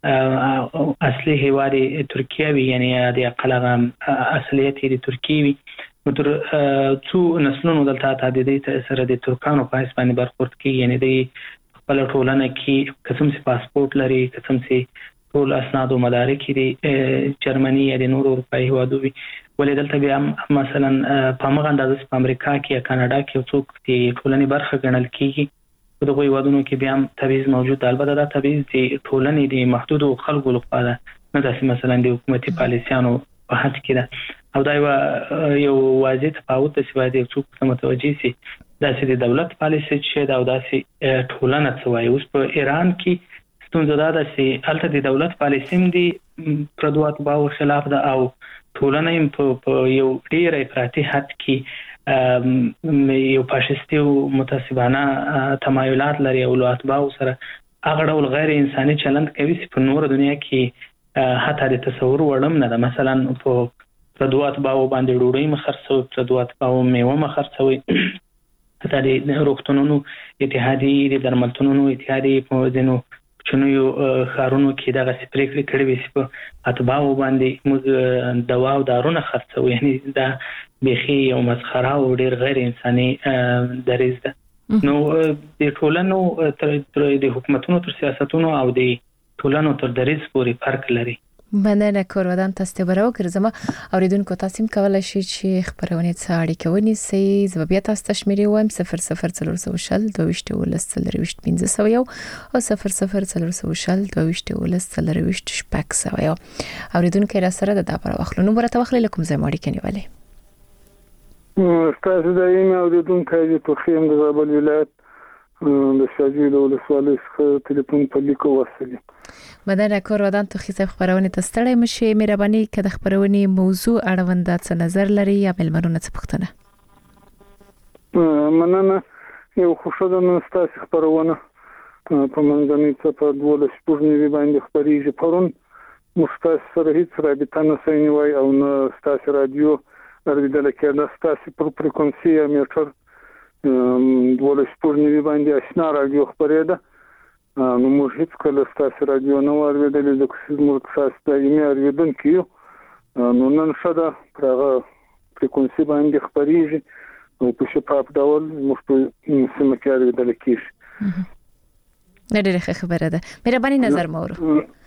اصلي هیواد ترکیه وي یعنی د اقلغه اصلیت د ترکیه وي تر څو نسلونو دلته تعددي سره د ترکانو په اسباني برخورد کې یعنی د خپل ټولنه کې قسم سي پاسپورت لري قسم سي ټول اسناد او مدارک دي جرمني یا د نورو اروپایي هیوادو وي ولې دلته بیا مثلا په هغه اندازه په امریکا کې یا کاناډا کې څوک د ټولنې برخه ګڼل کیږي په دغه هیوادونو کې بیا تبعیض موجود البته دا تبعیض د ټولنې د محدودو خلکو لپاره نه داسې مثلا د حکومتي پالیسیانو په حد کې ده او دا یو واضح تفاوت چې باید څوک متوجي شي داسې د دولت پالیسي چې دا او داسې ټولنه څه وایي اوس په ایران کې ستونزه دا ده چې هلته د دولت پالیسي هم دي پردو اتباعو خلاف ده او ټولنه په یو ډیر افراطي حد کې یو فاشیستي او متعصبانه تمایلات لري او له اتباعو سره هغه ډول غیر انساني چلند کوي چې په نور دنیا کې حتی د تصور وړم نه ده مثلا په پردو اتباعو باندې ډوډۍ مخرڅوي پردو اتباعو میوه مخرڅوي حتی د روغتونونو اتحادیې د درملتونونو اتحادیې په ځینو چنویو خارونو کې دغه سپریکړې کړې وي چې په اتباعو باندې موږ دوا او دارونه خرڅوو یعنی دا بيخي یو مسخره او ډیر غیر انساني دریز ده نو د ټولنو د حکومتونو تر سیاستونو او د ټولنو تر دریز پورې فرق لري مننه کور ودان تاسو برابر ګرځم اوریدونکو تاسو هم کولای شئ چې خبرونه څاړي کوي سي زببیا تاسو تشمیري وایم 0040 22 1500 یو او 0040 22 1500 یو اوریدونکو را سره د دابر واخلونو برته واخلې لکم زموږ کنيواله تاسو د ایمه اوریدونکو د توخیم د زابل ولایت د شاجیل او لسوالي څخه ټلیفون په لیکو وصلي مدنه کور ودان تو خیسه خبرونه تستړی مشي مهرباني کده خبرونه موضوع اړوند څه نظر لري یا ملمنونه څه پختنه مننه یو خوشاله نستاس خبرونه په منځنۍ څه په 12 شپږنی باندې خبرېږي پرون مستاس سره هیڅ رابطه نه سوي وای او نه ستاس رادیو ورېدل کېده ستاس پر فریکونسي میټر 12 شپږنی باندې آشنا رادیو خبرېده نو موږ هیڅ کله ستاسو رادیو نه واورېدل د کومو تاسو ته یې اورېدل کیو نو نن شدا پرغه فریکونسي باندې خبرېږي او په شفاف ډول موږ په سیمه کې اورېدل کیږي نه ډېره خبره ده مهرباني نظر مور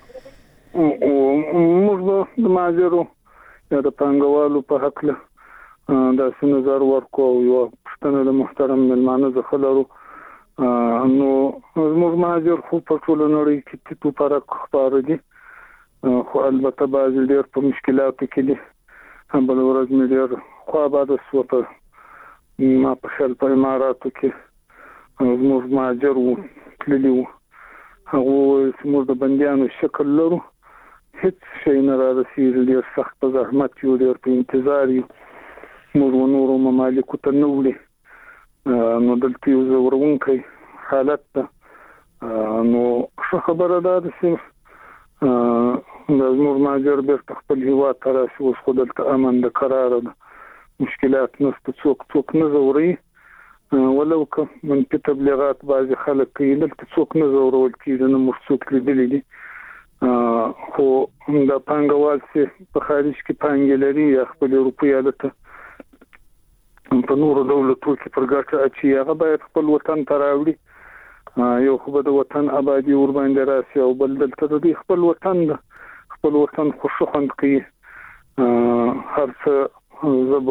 موږ د ماجرو یا د پنګوالو په حق له د نظر ورکو یو پښتنه د محترم ملمانه زخلرو نو موږ ماجر خو په ټول نړۍ کې په فرق خبر دي خو البته بعض ډېر په مشکلاتو کې دي هم بل ورځ مې ډېر خو بعد وسوته ما په خپل په اماراتو کې موږ ماجر وو کلیو هغه موږ د بنديانو شکل لرو هیڅ شي نه راسي ډېر سخت زحمت یو ډېر په انتظار موږ نورو ممالکو ته نوړي نو دلته یو زورونکي حالت ده نو خبره ده چې د نور ماجر به خپل هیواد ته راشي اوس خو دلته امن د قرار ده مشکلات نشته څوک نه زوري ولو که من په تبلیغات بعض خلک کوي دلته څوک نه زورول کیږي نو موږ څوک لیدلې دي خو د پنګوال چې په خارج کې پنګ لري یا خپل اروپا یالته په نورو دولتو کې پرګاټه اچي هغه باید خپل وطن ته راوړي یو خو د وطن آبادی ور باندې راسي او بل دلته د خپل وطن خوشخوند کوي هر څه زبو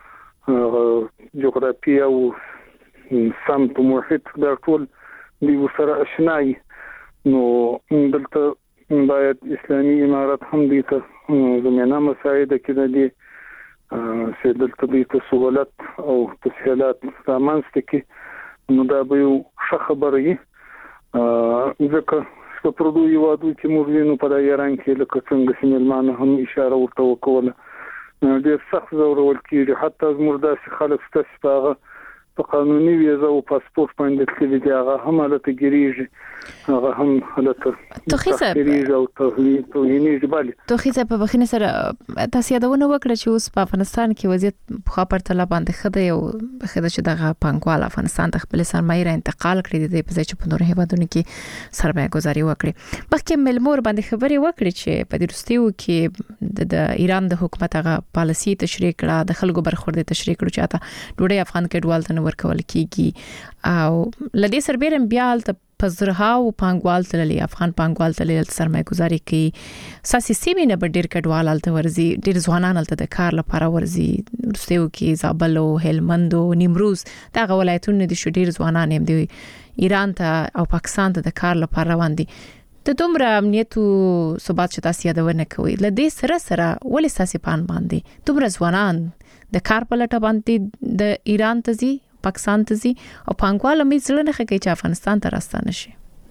جغرافیه او سمت محیط د ټول دی سره آشنای نو دلته باید اسلامي امارات هم دي ته زمينه مساعده کړي دي چې دلته د سہولت او تسهیلات رامنځته کې نو دا به یو ښه خبره وي ځکه چې په پردو هیوادو کې موږ وینو په ایران کې لکه څنګه چې ملمانه هم اشاره ورته وکوله ډېر سخت زورول کېږي حتی زموږ داسې خلک ستاسو په هغه په قانوني ویزه او پاسپورت باندې تللی دی هغه هم حالت ګریږي هغه هم حالت توخیزه او توهیني بل توخیزه په بخینه سره تاسو یادونه وکړه چې اوس په افغانستان کې وضعیت خو پر طلب باندې خده یو بخیده چې دغه پنګوال افغانستان ته خپل سرمایه را انتقال کړی دی په ځای چې په نور هیوادونو کې سرمایه گذاري وکړي بلکې ملمور باندې خبري وکړي چې په دې وروستیو کې د ایران د حکومت هغه پالیسي تشریح کړه د خلکو برخورد تشریح کړو چې اته ډوډۍ افغان کډوال ته ورکول کیږي او لدې سربېرم بیا ته پزرها او پنګوال تللی افغان پنګوال تللی سرمایه گذاري کوي ساسي سیمه نه ډېر کډوال الته ورزي ډېر ځوانان الته د کار لپاره ورزي ورستیو کې زابل او هلمند او نیمروز دا ولایتونه دي شو ډېر ځوانان هم دي ایران ته او پاکستان ته د کار لپاره روان دي د دومره امنیت او ثبات چې تاسو یادونه کوي لدې سره سره ولې ساسي پان باندې دومره ځوانان د کار په لټه باندې د ایران ته ځي پاکستان ته ځي او پنګوال امید زړه نه کوي چې افغانستان ته راستانه شي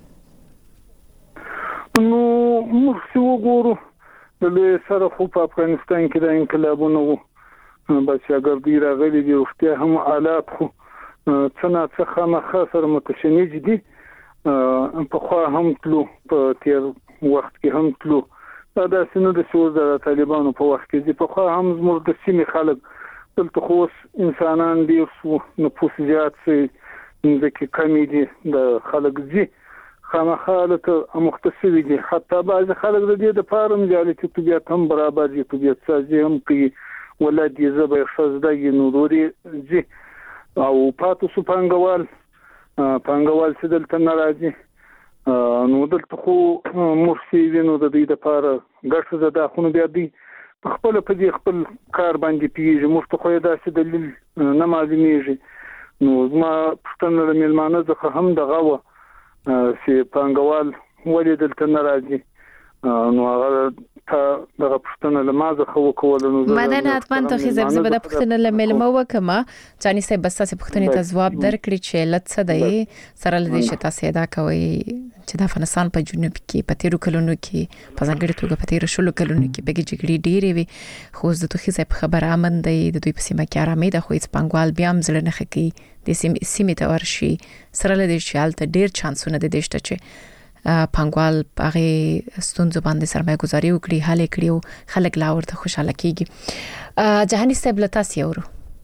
نو موږ څه وګورو د سره خو په افغانستان کې د انقلابونو بچاګردي راغلي دي او فتح هم حالات خو څنګه خامخا سره متشنج دي په خو هم تلو په تیر وخت کې هم تلو دا سينو د شور د طالبانو په وخت کې په خو هم زموږ د سیمې خلک دلته خو انسانان دي او نفوس زیات سي ځکه کمی دي د خلک دي خامخاله مختصری دي حتی بعض خلک د دې د فارم جالي طبيعت هم برابر دي طبيعت سازي هم کوي ولادي زبې خزدګي نوروري دي او پاتو سو پنګوال چې دلته ناراضي نو دلته خو مرسي وینو د دې لپاره ګټه زده خو بیا دي خپل په دې خپل کار باندې پیږي مخ خو دا څه دلیل نه معلومیږي نو ما پښتنه د ملمانه ځخه هم دغه چې پنګوال ولې دلته ناراضي نو هغه دغه پښتنه لمازه خو کول نو مدن اتمن ته خزبزه د پښتنه لملمه وکما ځاني سه بس تاسو پښتنه ته جواب درکړي چې لڅ دی سره لدی شتا سیدا کوي چې د افغانستان په جنوب کې په تیرو کلونو کې په ځانګړي توګه په تیرو شلو کلونو کې بګی جګړې ډېرې وي خو د توخي په خبر امن دی د دوی په سیمه کې آرامي ده خو هیڅ پنګوال بیا هم زړه نه خکې د سیمې ته ورشي سره لدی چې حالت ډېر چانسونه د دې شته چې پنګوال هغه ستونزو باندې سرمایه گذاري وکړي حل کړي او خلک لا ورته خوشاله کیږي جهاني صاحب لتاس یورو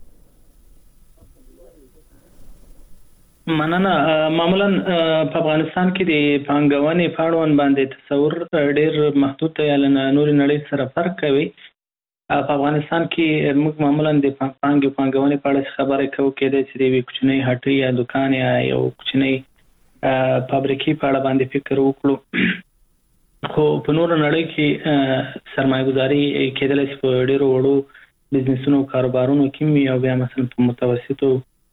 مننه معمولا په افغانستان کې د پنګوانې پاړون باندې تصور ډېر محدود دی لنه نور نړۍ سره فرق کوي په افغانستان کې موږ معمولا د پنګوانې په اړه خبرې کوو کېدای چې د کوچنۍ هټۍ یا دکان یا یو کوچنۍ فابریکې په اړه باندې فکر وکړو خو په نور نړۍ کې سرمایه گذاري کېدل چې په ډېرو وړو بزنسونو کاروبارونو کې او بیا مثلا په متوسطو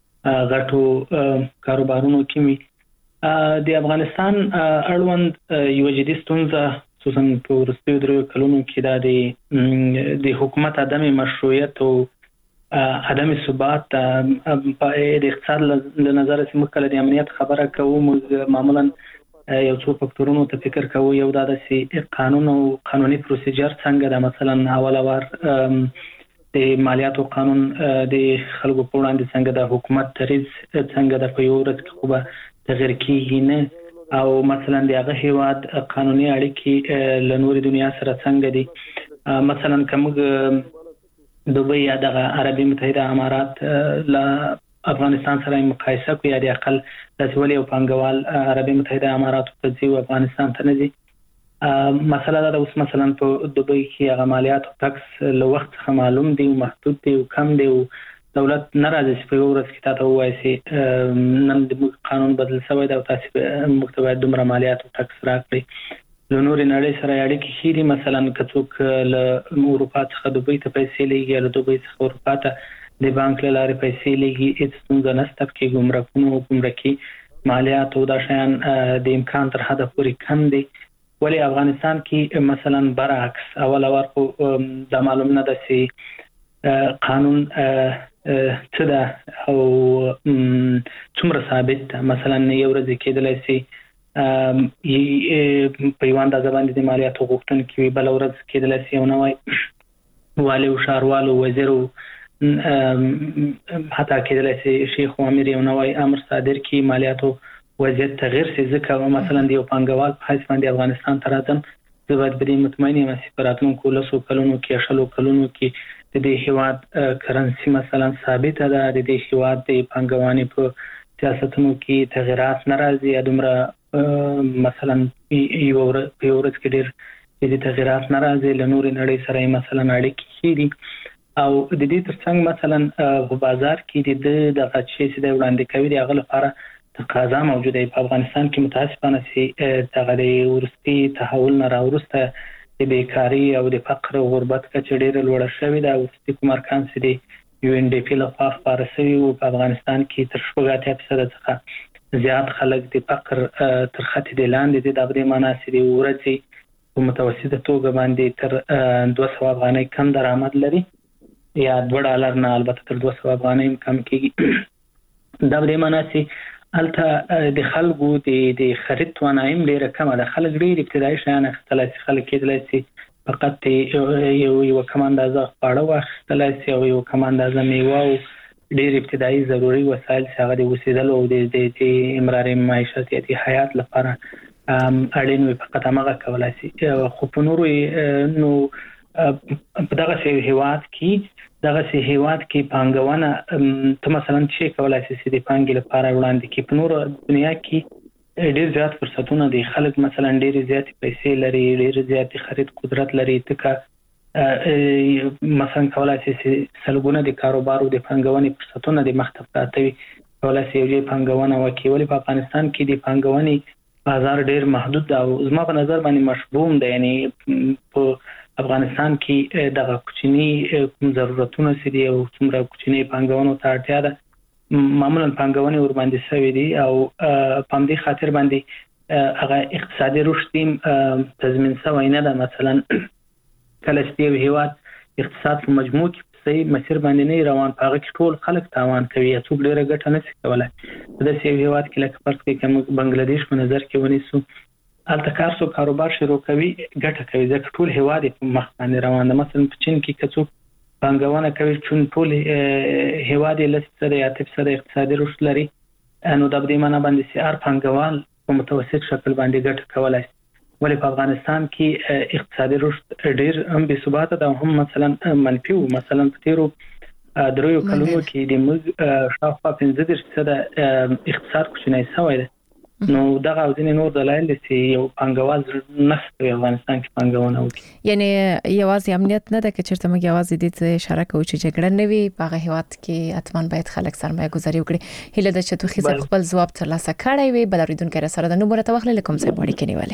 غټو کاروبارونو کې د افغانستان اړوند یو جدي ستونزه خصوصا په ورستیو درو کلونو کې د حکومت عدم مشروعیت او عدم ثبات په اقتصاد له نظر چې موږ کله د امنیت خبره کوو معمولا یو څو فکتورونو ته فکر کوو یو دا چې قانون او قانوني پروسیجر څنګه د مثلا اولوار د مالیاتو قانون د خلکو په وړاندې څنګه د حکومت تریز څنګه د پیورت کې خو به تغیر کیږي نه او مثلا د هغه هیواد قانوني اړیکې له نور دنیا سره څنګه دي مثلا کوم دوبۍ یا د عربي متحده امارات له افغانستان سره مقایسه کوي یا د اقل د سولې او پنګوال عربي متحده امارات ته ځي او افغانستان ته نه ځي مسله دا اوس مثلا په دوبۍ کې هغه مالیات او ټکس له وخت څخه معلوم دي او محدود دي او کم دي او دولت ناراضي چې په ورځ کې تاسو وایي چې نن د قانون بدل شوی دا تاسو مکتوب دومره مالیات او ټکس راکړي له نور نړۍ سره اړیکې خېری مثلا کڅوک له اروپا څخه دوبۍ ته پیسې لګي له دوبۍ څخه اروپا ته د بانک له لارې پیسې لګي هیڅ څنګه نشته کې ګمرکي مالیات او دا شیان د امکان تر حده پورې کم دي ولی افغانستان کې مثلا برعکس اول خو د معلوم نه ده چې قانون څه ده او څومره ثابت مثلا یو ورځ کېدلای شي پیوند د باندې د مالیاتو غوښتنه کوي بل ورځ کېدل شي نو والی او شاروالو وزیرو حتی کېدلای شي شیخ امیر یو نوی امر صادر کړي مالیاتو وضعیت تغیر شي ځکه مثلا د یو پانګوال په حیث باندې افغانستان ته راځم زه باید بری مطمئن یم چې په راتلونکو 10 کلونو کې 10 کلونو کې د دې هیواد کرنسي مثلا ثابت ده د دې هیواد د پانګواني په سیاستونو کې تغیرات ناراضي ادمره مثلا یو ورځ کې ډېر د تغیرات ناراضي لنور نړۍ سره مثلا اړیکې دي او د دې ترڅنګ مثلا په بازار کې د غچې چې د وړاندې کوي د هغه لپاره تقاضا موجوده په افغانستان کې متاسفانه چې د ورستي تحول نه راورسته د بیکاری او د فقر او غربت کچه ډېره لوړه شوې ده او ورستي کومارکان چې د UNDP لخوا خپاره شوي او په افغانستان کې تر 80% څخه زیات خلک د فقر تر خط د لاندې دي د دې معنی چې د ورځي په متوسطه توګه باندې تر 200 افغانۍ کم درآمد لري یا $2 نه البته تر 200 افغانۍ کم کیږي د دې معنی چې الته د خلکو د خرید توانایم ډیره کمه ده خلک ډیر ابتدایي شیان اخیستلای شي خلک کېدلای شي فقط یو کم اندازه خواړه واخیستلای شي او یو کم اندازه میوه او ډیر ابتدایي ضروري وسایل چې هغه د اوسېدلو او د امرار معیشت یا د حیات لپاره اړین وي فقط هغه کولای شي خو په نورو نو په دغه هیواد کې پانګونه ته مثلا چې کولای شي د پانګې لپاره وړاندې کې په نورو دنیا کې ډېر زیات فرصتونه دي خلک مثلا ډېر زیات پیسې لري ډېر زیات خرید قدرت لري تکه مثلا کولای شي سلګونه د کاروبار او د پانګونې فرصتونه د مختلف پاتوي کولای شي یو پانګونه وکړي ولې په افغانستان کې د پانګونې بازار ډېر محدود ده او زما په نظر باندې مشبوم ده یعنی په افغانستان کې دغه کوچني ضرورتونه سي دي او څومره کوچني پانګونو ته اړتیا ده معمولا پانګونې ور باندې شوې دي او په دې خاطر باندې هغه اقتصادي رشد تضمین شوی نه ده مثلا کله چې یو هیواد اقتصاد په مجموع کې صحیح مسیر باندې نه روان هغه کې ټول خلک تاوان کوي څوک ډیره ګټه نه شي کولای د دې هیواد کې لکه فرض کړئ کوم بنگلاديش په نظر کې ونیسو الته کاروبار شروع کوي ګټه کوي ځکه ټول هیواد په مخ باندې روان ده مثلا په چین کې کڅو پانګونه کوي چې ټول هیواد لسته یا تفسیر اقتصادي رشد لري نو د دې معنی باندې سي پانګوال په متوسط شکل باندې ګټه کولای ولې په افغانستان کې اقتصادي رشد ډېر هم بې ثباته ده هم مثلا منفي او مثلا په تیرو درو کلونو کې د موږ شاوخوا 15% اقتصاد کوچنی شوی ده نو دغه ځینې نور دلایل دي چې یو پانګوال نشته افغانستان کې پانګونه وکړي یعنی یوازې امنیت نه ده چې چرته موږ یوازې د اشاره کوو چې جګړه نه وي په هغه کې اتمن باید خلک سرمایه گذاري وکړي هله د چتو خیزه خپل ځواب ترلاسه کړی وي بل اریدونکو سره د نومره توخل کوم څه وړي کې نیولې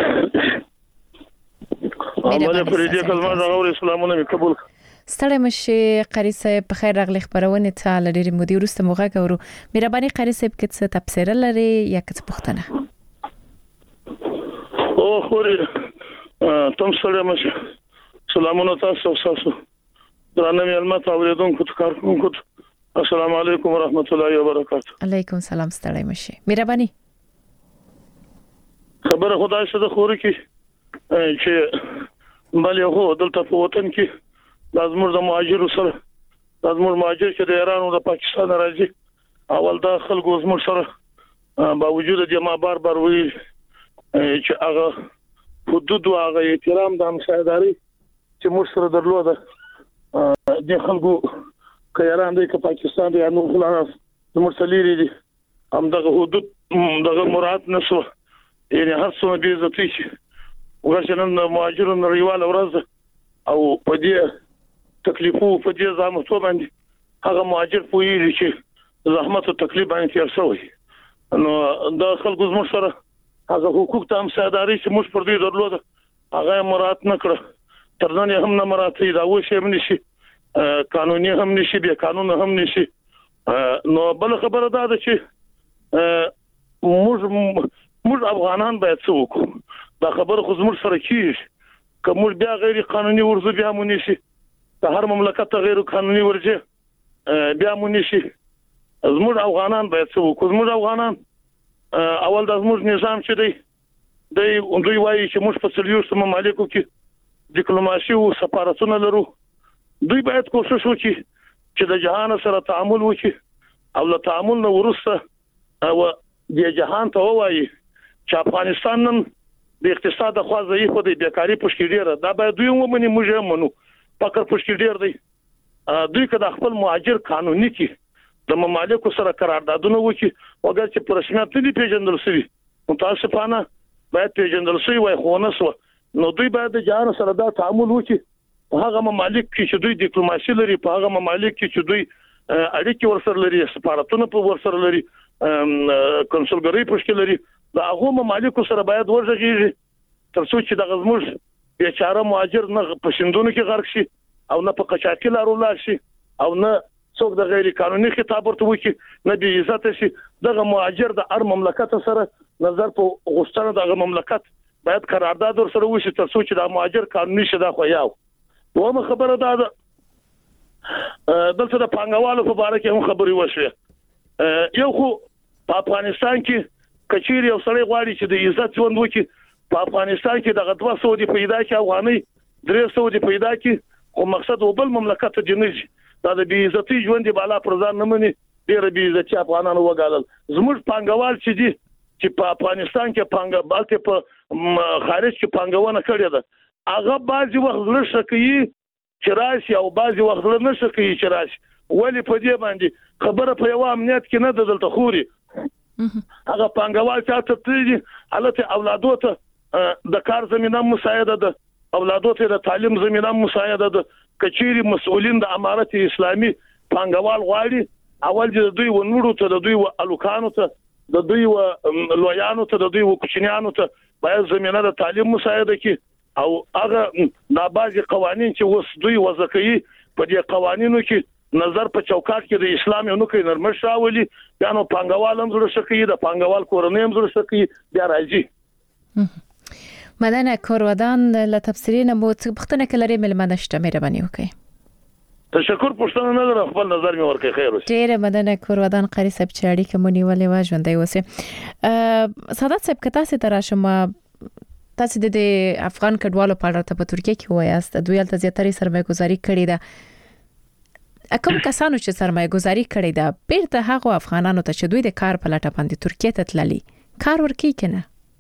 اوله پرې کلمه راغلی سلامونه قبول ستړی مشه قاری صاحب په خیر راغلی خبرونه ته لري مودي ورسته موږ غوړو مهرباني قاری صاحب کې څه تفسیر لري یا څه پوښتنه او خوري تم ستړی مشه سلامونه تاسو درنه معلومات اوریدونکو کارکونکو السلام علیکم ورحمت الله وبرکاته علیکم سلام ستړی مشه مهرباني خبره خدای څخه خوري کی چې بل یو دلته په وطن کې لازمور د مهاجرو سره لازمور مهاجر چې د ایران او د پاکستان راځي اول د خلکو زموږ سره باوجود د ما بار وی چې هغه حدود او هغه احترام د همسایداري چې موږ سره درلوده د خلکو کایران د پاکستان د نو خلاص د مرسليري دي هم دغه حدود دغه مراد نشو یعنی هر څه به عزتي ورشنن مهاجرون ریوال ورځ او په دې تکلیفو په دې زحمتو باندې هغه مهاجر پوي چې زحمت او تکلیف باندې تیر شوی نو د خلکو زموږ سره هغه حقوق ته هم ساداري چې موږ پر دې درلوده هغه مراد نه کړ ترځان هم نه مراد دا و شي هم نشي قانوني هم نشي بیا قانون هم نشي نو بل خبره ده چې موږ افغانان باید څه وکړو دا خبره خو زموږ سره کیږي کوم بیا غیر قانوني ورزو بیا مونږ شي د هر مملکت غیر قانوني ورځي بیا مونږ شي زموږ افغانان باید څه وکړو زموږ افغانان اول د زموږ نظام چې دی دوی وایي چې موږ په سلیو مملکتو کې ډیپلوماسي او سفارتونه لرو دوی باید کوشش وکړي چې د جهان سره تعامل وکړي او له تعامل نه ورسته او د جهان ته وایي چې افغانستان نن د اقتصاد خوا ضعیف دی بیکاری پښې ډیره دا باید دوی ومني موږ هم منو فقر پښې ډیر دی دوی کله خپل مهاجر قانوني کې د ممالکو سره قراردادونه وکړي او دا چې په رسمیت نه پیژندل شوی متاسفانه باید پیژندل شوی وای خو نه سو نو دوی باید د جهان سره دا تعامل وکړي په هغه ممالک کې چې دوی ډیپلوماسي لري په هغه ممالک کې چې دوی اړیکې ورسره لري سفارتونه په ورسره لري کنسولګری پښې لري دا هغه ممالک سره باید ورځي تر څو چې د غزموش بیچاره مهاجر نه په سندونو کې غرق شي او نه په قچاقي لارو لاړ شي او نه څوک د غیر قانوني خطاب ورته وکړي نه به عزت شي دغه مهاجر د هر مملکت سره نظر په غوښتنه دغه مملکت باید قرارداد ورسره وشي تر څو چې د مهاجر قانوني شي دا خو یو دومره خبره ده دلته د پانګوالو په اړه کې هم خبري وشوه یو خو په افغانستان کې کچيري او سړی غواړي چې د عزت ژوند وکړي په افغانستان کې د 200 دی پیدا کې افغاني 300 دی پیدا کې خو مقصد وبل مملکت د جنوب دا د بي عزتي ژوند دی بالا پرځان نه مني ډېر بي عزتي افغانانو وګالل زموږ پانګوال چې په افغانستان کې پانګه بلکې په خارج کې پانګونه کړې ده هغه بعضي وخت لږ کوي چې راشي او بعضي وخت نه شي چې راشي ولی په دې باندې خبره په یو امنیت کې نه دلته خوري هغه پانګوال چې تاسو حالت اولادو ته د کار زمينه مساعده ده اولادو ته د تعلیم زمينه مساعده ده کچيري مسؤلین د امارت اسلامي پانګوال غواړي اول د دوی ونورو ته د دوی الوکانو ته د دوی لویانو ته د دوی کوچنیانو ته باید زمينه د تعلیم مساعده کی او هغه نابازي قوانين چې وس دوی وځکې په دې قوانینو کې نظر په چوکاټ کې د اسلام یو نوکي نرمش راولي یانو پانګوال هم زړه شکی د پانګوال کورنۍ هم زړه شکی بیا راځي مدنه کورودان له تفسیرینه مو بختنه کلري ملمنه شته مهرباني وکي تشکر پښتنه نظر خپل نظر می ورکړي خیر اوسه ډیر مدنه کورودان قری سب چاړي کومونی ولې وا ژوندۍ وسه سادات سب کتا سي تراشم تاسو د افغان کډوالو په اړه په ترکیه کې وایاست دوی الته زیاتره سرمایه‌ګذاري کړې ده کوم کسانو چې سرمایه‌ګذاري کړې ده بیرته هغه افغانانو ته چې دوی د کار په لټه باندې ترکیه ته تللي کار ورکي کنه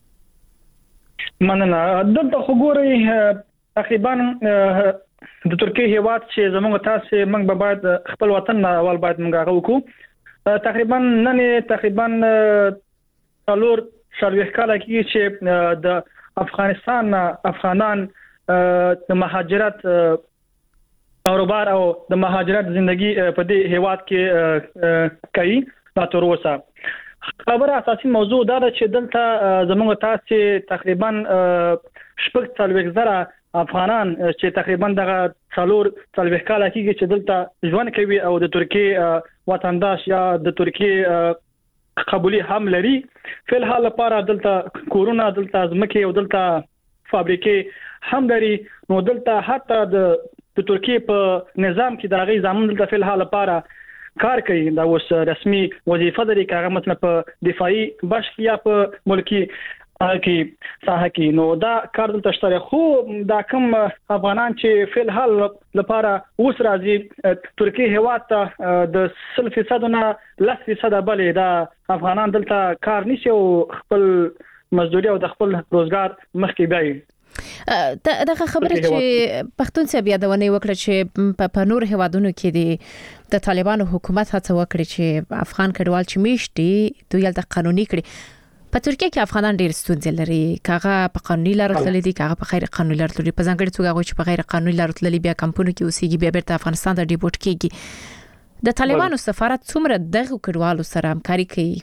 مننه دلته خو ګوري تقریبا د ترکیه هیواد چې زموږ تاسو موږ به باید خپل وطن اول باید موږ هغه وکړو تقریبا نن تقریبا څلور شالوي کال کې چې د افغانان د مهاجرت کاروبار او د مهاجرت ژوندۍ په دې هیواد کې کوي دا تر اوسه خبره اساسي موضوع دا ده چې دلته زموږ تاسو تقریبا شپږ څلوېښت زره افغانان چې تقریبا دغه څلور څلوېښت کال کې چې دلته ژوند کوي او د ترکیه وطنداش یا د ترکیه قبولي هم لري په الحال لپاره دلته کورونا دلته ځمکه او دلته فابریکې هم لري نو دلته حتی د ترکیه په نظام کې دغه ځامن دلته په الحال لپاره کار کوي دا اوس رسمي وظیفه لري کاغه مثلا په دفاعي بش یا په ملکی کې ساحه کې نو دا کار دلته شته خو دا کوم افغانان چې په الحال لپاره اوس راځي ترکیه هیواد ته د 0% نه 10% بلې دا افغانان دلته کار نشي او خپل مزدوري او د خپل روزګار مخکې بیاي دغه خبره چې پښتون څخه بیا دونه وکړه چې په نور هوادونو کې د طالبانو حکومت هڅه وکړي چې افغان کډوال چې میشتي دوی د قانوني کړي په ترکیه کې افغانان ډیر ستونزې لري کاغه په قانوني لار تللي دي کاغه په غیر قانوني لار تللي په ځانګړي توګه چې په غیر قانوني لار تللي بیا کمپونو کې اوسېږي بیا بیرته افغانستان ته ډیپورټ کیږي د طالبانو سفارت څومره دغه کډوالو سره همکاري کوي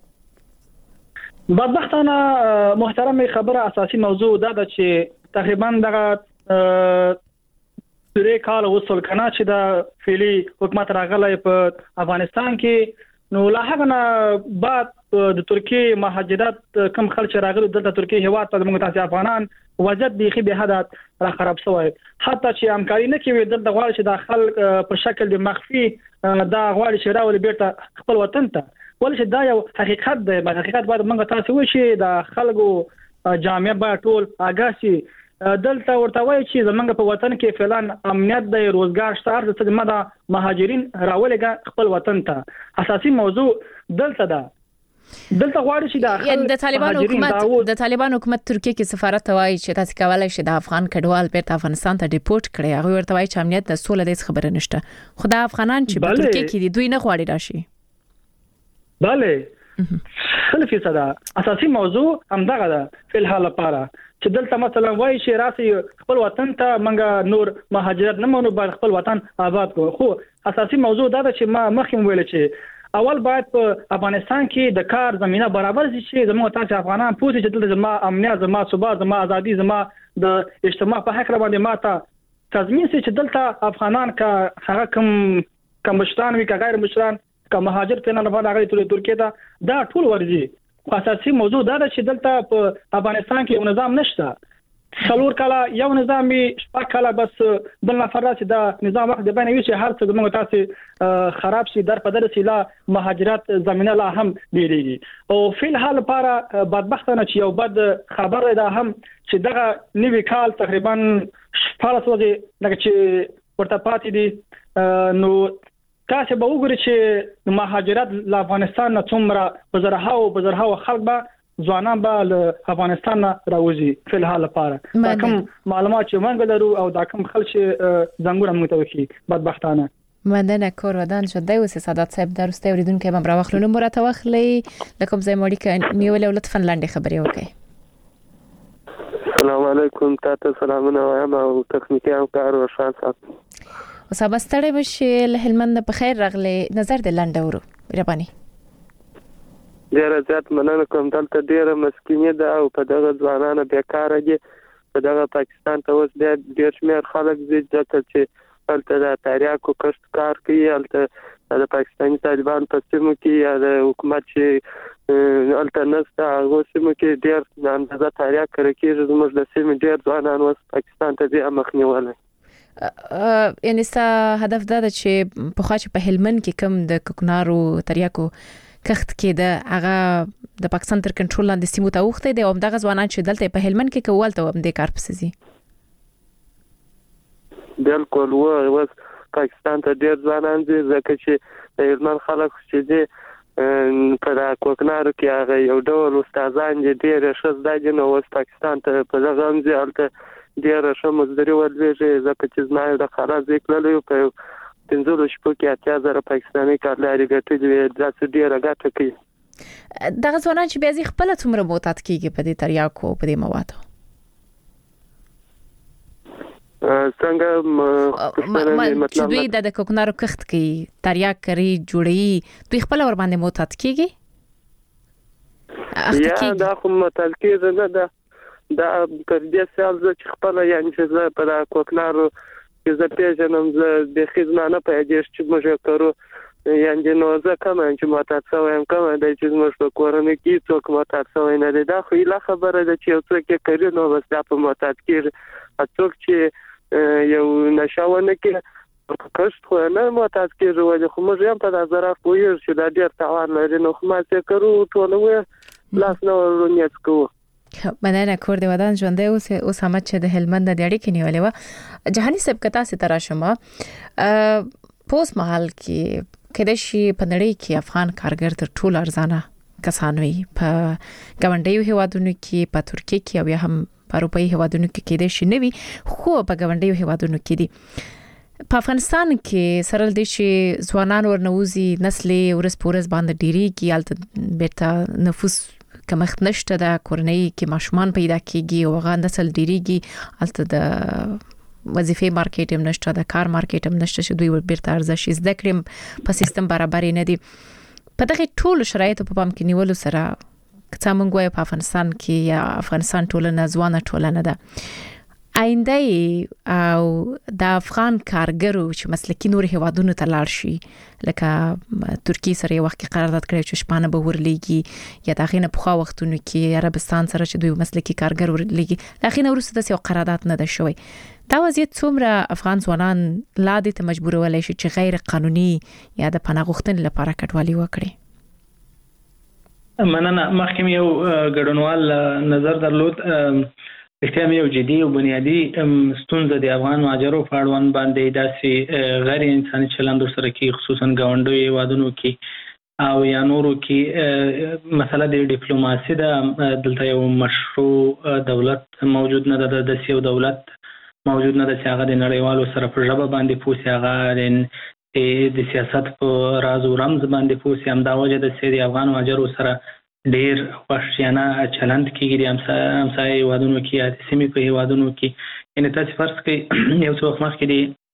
بدبختانه محترم خبره اساسي موضوع دا ده چې تقریبا دغه درې کال وصل کنا چې د فعلی حکومت راغلی په افغانستان کې نو لا هغه نه بعد د ترکیه مهاجرت کم خلک راغلي د ترکیه هیواد په موږ تاسو افغانان وجد بيخي به حد را خراب شوی حتی چې همکاري نه کوي د غواړي چې د خلک په شکل د مخفي دا غواړي چې راولي بیرته خپل وطن ته ولې دا یو حقیقت دی حقیقت باید موږ تاسو وشي د خلکو جامعه باید ټول اگاسي دلته ورته وایي چې زمونږ په وطن کې فعلان امنیت د روزګار شته د ماده مهاجرین راولېګه خپل وطن ته اساسي موضوع دلته ده دلته غواړي چې د طالبان حکومت ترکیه کې سفارت وایي چې تاسو کولای شئ د افغان کډوال بیرته افغانستان ته ډیپورت کړئ هغه ورته وایي چې امنیت د سولې د خبره نشته خو د افغانان چې په ترکیه کې دي دوی نه غواړي راشي بله 100% اساسي موضوع همدغه ده په الحال لپاره چې دلته مثلا وایي چې راسي خپل وطن ته منګه نور مهاجرت نه مونږ باید خپل وطن آباد کړو خو اساسي موضوع دا ده چې ما مخکې ویل چې اول باید په افغانستان کې د کار زمينه برابر شي چې زموږ تاسو افغانان پوه چې دلته زما امنیت زما ثبات زما ازادي زما د اجتماع په حق باندې ماته تضمین شي چې دلته افغانان کا هغه کوم مشران وي کا غیر مشران کا مهاجر په نه باندې هغه ترکیه ته دا ټول ورځي اساسي موضوع دا ده چې دلته په افغانستان کې یو نظام نشته څلور کاله یو نظامي شپږ کاله بس بل نفر راسي دا نظام وخت د بینوي چې هر څه د موږ تاسو خراب شي در په درسي لا مهاجرت زمينه لا هم ډیریږي او په الحال لپاره بدبختانه چې یو بد خبر ده هم چې دغه نوی کال تقریبا 14 ورځې لکه چې ورته پاتې دي نو تاسو به وګورئ چې مهاجرت له افغانستان نه څومره بزرهاو خلک به ځوانان به له افغانستان راوځي په الحال لپاره دا کوم معلومات چې موږ لرو او دا کوم خلک زنګونه موږ ته وکي بدبختانه مننه کور ودان شو دی وسه سعادت صاحب درسته اوریدونکو به راوخلو نو مرته وخلی لکم زې مړی ک نیول لطفا لاندې خبري وکي السلام علیکم تاسو سلامونه وایم او تخنیکی همکار او شان صاحب وسابستړې بشي له هلمند په خیر راغلی نظر د لاندورو ربانی ډیره زیات مننه کوم دلته ډیره مسکینه ده او په دغه ځوانانو بیکاره دي په دغه پاکستان ته اوس ډیر شمیر خلک دي چې هلته د تاریاکو کښت کار کوي هلته د پاکستاني طالبان په سیمو کې یا د حکومت چې هلته نسته هغه سیمو کې ډیر د اندازه تاریاک کړکېږي زموږ د سیمې ډیر ځوانان اوس پاکستان ته دي مخنیواله یعنی هدف دا چې په خاص په هلمند کې کم د کوکنارو تاریاکو کښت کېده هغه د پاکستان تر کنټرول لاندې سیمو ته وخته دي او دغه ځوانان چې دلته په هلمند کې کول ته هم د کار پسې بالکل و پاکستان ته ډیر ځوانان دي ځکه چې د هلمند خلک چې دي په کوکنارو کې هغه یو ډول استادان دي ډیر ښه زده دي نو اوس پاکستان ته په دغه هم دي هلته ډیر ښه مزدوري ولېږي ځکه چې زما د خراج وکړلو په 15 شپو کې 8000 پاکستاني کارلاري ګټلې داسې ډیره ګټه کوي دغه ځوانان چې بیا خپل څومره موتات کیږي په دې تریاکو په دې موادو څنګه مطلب دوی د کوکنارو کښت کوي تریاک کوي جوړي دوی خپل ور باندې موتات کیږي یا دا خو متل کېږي نه دا پر دې سال چې خپل یعنی چې په کوکنارو چې زه پیژنم زه د خدمانه په اجازه چې موږ کارو یعنی نو زه کوم چې ماته وایم کوم د چې موږ په کورونه کې څوک ماته وای نه دا خو لا خبره ده چې څوک یې کوي نو بس دا په ماته کې څوک چې یو نشاونه کې کښت خو نه ماته کې وایي خو موږ هم په نظر پوهیږو چې دا ډیر تاوان لري نو خو ما څه کړو ټول وې لاس نو ورنيت کوو مننه کور دی ودان ژوندې اوس هم چې د هلمند د اړیکې نیولې و جهاني صاحب کتا سي ترا شمه پوس محل کې کله شي په نړۍ کې افغان کارګر تر ټولو ارزانه کسان وي په ګاونډیو هیوادونو کې په ترکیه کې او هم په اروپایي هیوادونو کې کېدې شي نوي خو په ګاونډیو هیوادونو کې دي په افغانستان کې سره د شي ځوانان ورنوزي نسل ورس پورس باندې ډيري کې الته بیرته نفوس کمښت نشته د کورنۍ کې ماشومان پیدا کیږي او هغه نسل ډیریږي الته د وظیفې مارکیټ هم نشته د کار مارکیټ هم نشته چې دوی بیرته ارزش زده کړي په سیستم برابر نه دي په دغه ټول شرایطو په پام کې نیول سره کڅا مونږ په افغانستان کې یا افغانستان ټولنه ځوانه ټولنه ده آینده او د افغان کارګرو چې مسلکي نور هیوادونو ته لاړ شي لکه ترکیه سره یو وخت قرارداد کړی چې شپانه به ورلېږي یا دغه نه په خوا وختونو کې عربستان سره چې دوی مسلکي کارګر ورلېږي دغه نه ورسته د یو قرارداد نه ده شوی دا وضعیت څومره افغان ځوانان لا دې ته مجبورولای شي چې غیر قانوني یا د پناه غوښتنې لپاره کډوالي وکړي مننه مخکې یو ګډونوال نظر درلود احتیام یو جدي او بنیادی ستونزه د افغان مهاجرو په اړوند باندې داسې غیر انساني چلند سره کې خصوصا گاونډي هیوادونو کې او یا نورو کې مسله د ډیپلوماسي د دلته یو مشروع دولت موجود نه ده، د یو دولت موجود نه ده چې هغه د نړیوالو سره په ژبه باندې پوسي، هغه د سیاست په راز او رمز باندې پوسي. همدا وجه د سید افغان مهاجرو سره ډیر وحشیانه چلند کېږي د همسایه هیوادونو کې یا د سیمې په هیوادونو کې. یعنې تاسې فرض کړئ یو څه وخت مخکې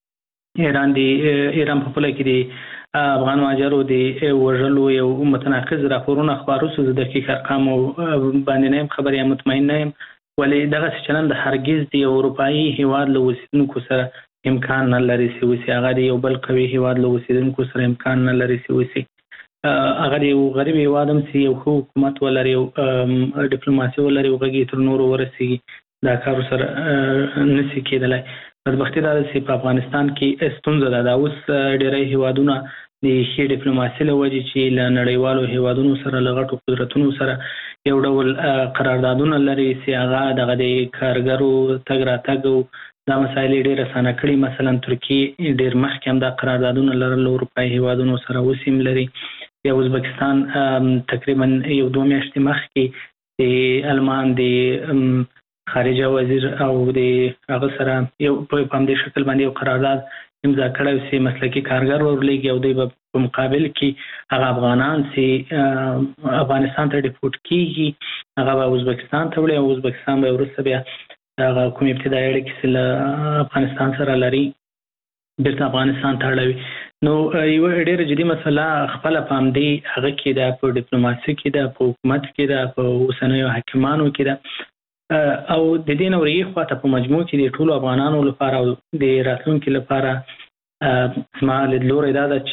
د ایران په پوله کې د افغان مهاجرو د وژلو یو متناقض راپورونه خپاره شو. زه دقیق ارقامو باندې نه یم خبر یا مطمئن نه یم، ولې دغسې چلند هرګز د یو اروپایي هیواد له اوسېدونکو سره امکان نه لري چې وشي، هغه د یو بل قوي هیواد له اوسېدونکو سره امکان نه لري چې وشي. هغه د یو غریب هیواد هم چې یو ښه حکومت ولري او ډیپلوماسي ولري او غږ یې تر نورو ورسېږي، دا کار سره نشي کېدلی. بدبختي دا ده چې په افغانستان کې ستونزه ده. دا اوس ډېری هیوادونه د ښې ډیپلوماسي له وجې چې له نړیوالو هیوادونو سره له غټو قدرتونو سره یو ډول قراردادونه لري چې هغه دغه د کارګرو تګ راتګ او دا مسایل یې ډېر اسانه کړي. مثلا ترکیې ډېر مخکې هم دا قراردادونه لرل له اروپایي هیوادونو سره، اوس هم لري. یا ازبکستان تقریبا یو 2 میاشتې مخکې د المان د خارجه وزیر او د هغه سره یو په همدې شکل باندې یو قرارداد امضا کړی چې مسلکي کارګر ورلېږي او دوی به په مقابل کې هغه افغانان چې افغانستان ته ډیپورټ کېږي هغه به ازبکستان ته وړي او ازبکستان به وروسته بیا هغه کوم ابتدایي اړیکې چې له افغانستان سره لري بیرته افغانستان ته اړوي. نو یو ډېره جدي مسله خپله په همدې هغه کې ده، په ډیپلوماسي کې ده، په حکومت کې ده، په اوسنیو حاکمانو کې ده او د دې نه ورې خواته په مجموع کې د ټولو افغانانو لپاره او د راتلونکي لپاره زما لیدلوری دا ده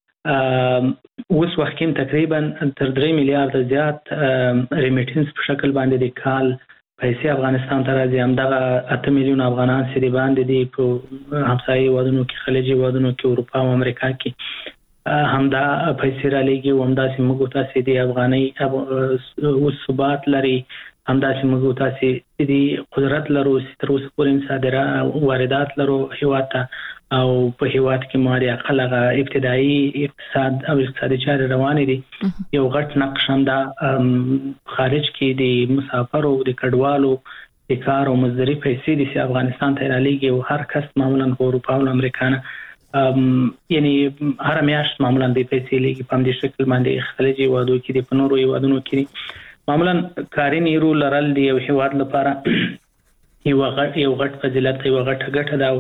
چې اوس وخت کې تقریبا تر 3 میلیارډ زیات ریمیټنس په شکل باندې د کال پیسې افغانستان ته راځي. همدغه 8 میلیون افغانان چې د باندې دي په همسایه هیوادونو کې، خلیجي هیوادونو کې، اروپا او امریکا کې همدا پیسې رالیږي او همداسې موږ تاسې د افغانۍ اوس ثبات لري، همداسې موږ تاسې د قدرت لرو چې تر اوسه پورې صادرات واردات لرو هیواد ته او په هیواد کې مو د اقل هغه ابتدایي اقتصاد او اقتصادي چارې روانې دي. یو غټ نقش همدا خارج کې د مسافرو د کډوالو د کار او مزدوري پیسې دي چې افغانستان ته رالیږي او هر کس معمولا په اروپا او امریکا نه یعنی هر میاشت معمولا د پیسې لیږي په همدې شکل باندې خلیجي هیوادو کې د په نورو هیوادونو کې معمولا کاري نیرو لرل د یو هیواد لپاره یو غټ فضیلت، یو غټه ګټه ده او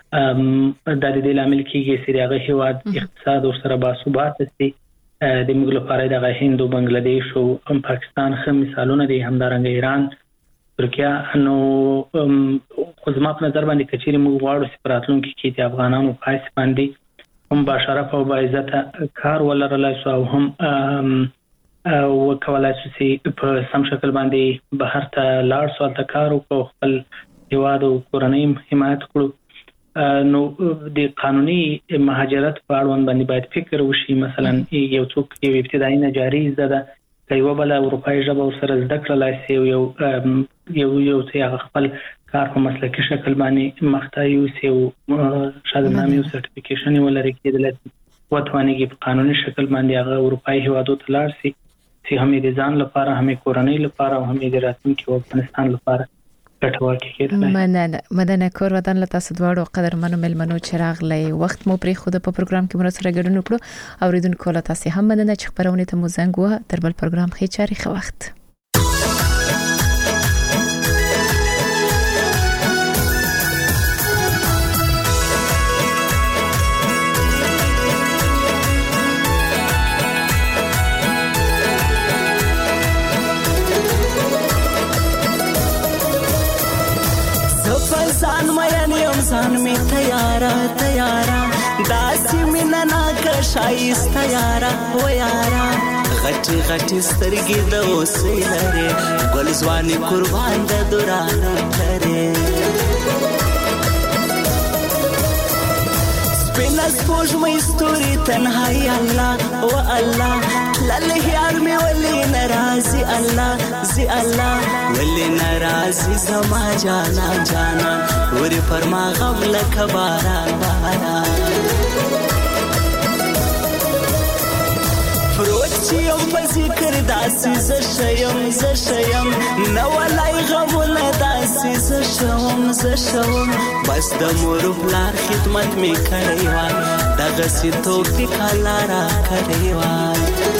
دا د دې لامل کېږي چې هغه هیواد اقتصاد ورسره باثباته شي. د موږ لپاره دغه هند او بنگلاديش او پاکستان ښه مثالونه دي، همدارنګه ایران، ترکیه. نو خو زما په نظر باندې که چیرې موږ غواړو چې په راتلونکي کې د افغانانو په حیث باندې هم باشرف او باعزته کار ولرلی شو او هم وکولای شو چې په سم شکل باندې بهر ته لاړ شو، هلته کار وکړو، خپل هیواد او کورنۍ حمایت کړو. نو د قانوني مهاجرت په اړوند باندې باید فکر وشي. مثلا یو څوک یو ابتدایي نجاري زده ده، که یوه بله اروپایي ژبه ورسره زده کړلی شي او یو څه هغه خپل کار په مسلکي شکل باندې مخته یوسي او شهادتنامې او سرټیفیکیشن یې ولري، کېدلی شي وتوانېږي په قانوني شکل باندې هغه اروپایي هیوادو ته لاړ شي چې هم یې د ځان لپاره، هم یې کورنۍ لپاره او هم یې د راتلونکي افغانستان لپاره مننه کور ودان له تاسو دواړو قدرمنو ملمنو چې راغلی، وخت مو پرې خود په پروګرام کې مو سره ګډون وکړو. اوریدونکو له تاسو هم مننه چې خبرونه ته مو زنګ وه. تر بل پروګرام خې چاري خو وخت. ځان مې ځان مې تیارا داسې مینه ناکه شایسته یارا و یارا غټي غټي سترګې د اوسې لري ګل ځواني قربان د دورانو لري سپینه سپوږ مې ستوري تنهایی الله او الله لاله یار مې ولي ناراضي الله زي الله ولي ناراضي زما جانا جانا وري پر ما غم لک باران باران پروت چې یم په ذکر داسې زه شیم نو ولای غمونه داسې زه شوم بس د مور پلار خدمت می کړی وای دغه سي توفیق الله را کړی وای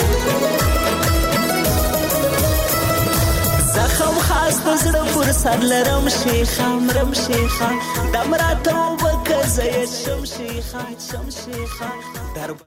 زخم خاص د زړه پر سر لرم شیخه دمراته وبکه زه شم شیخه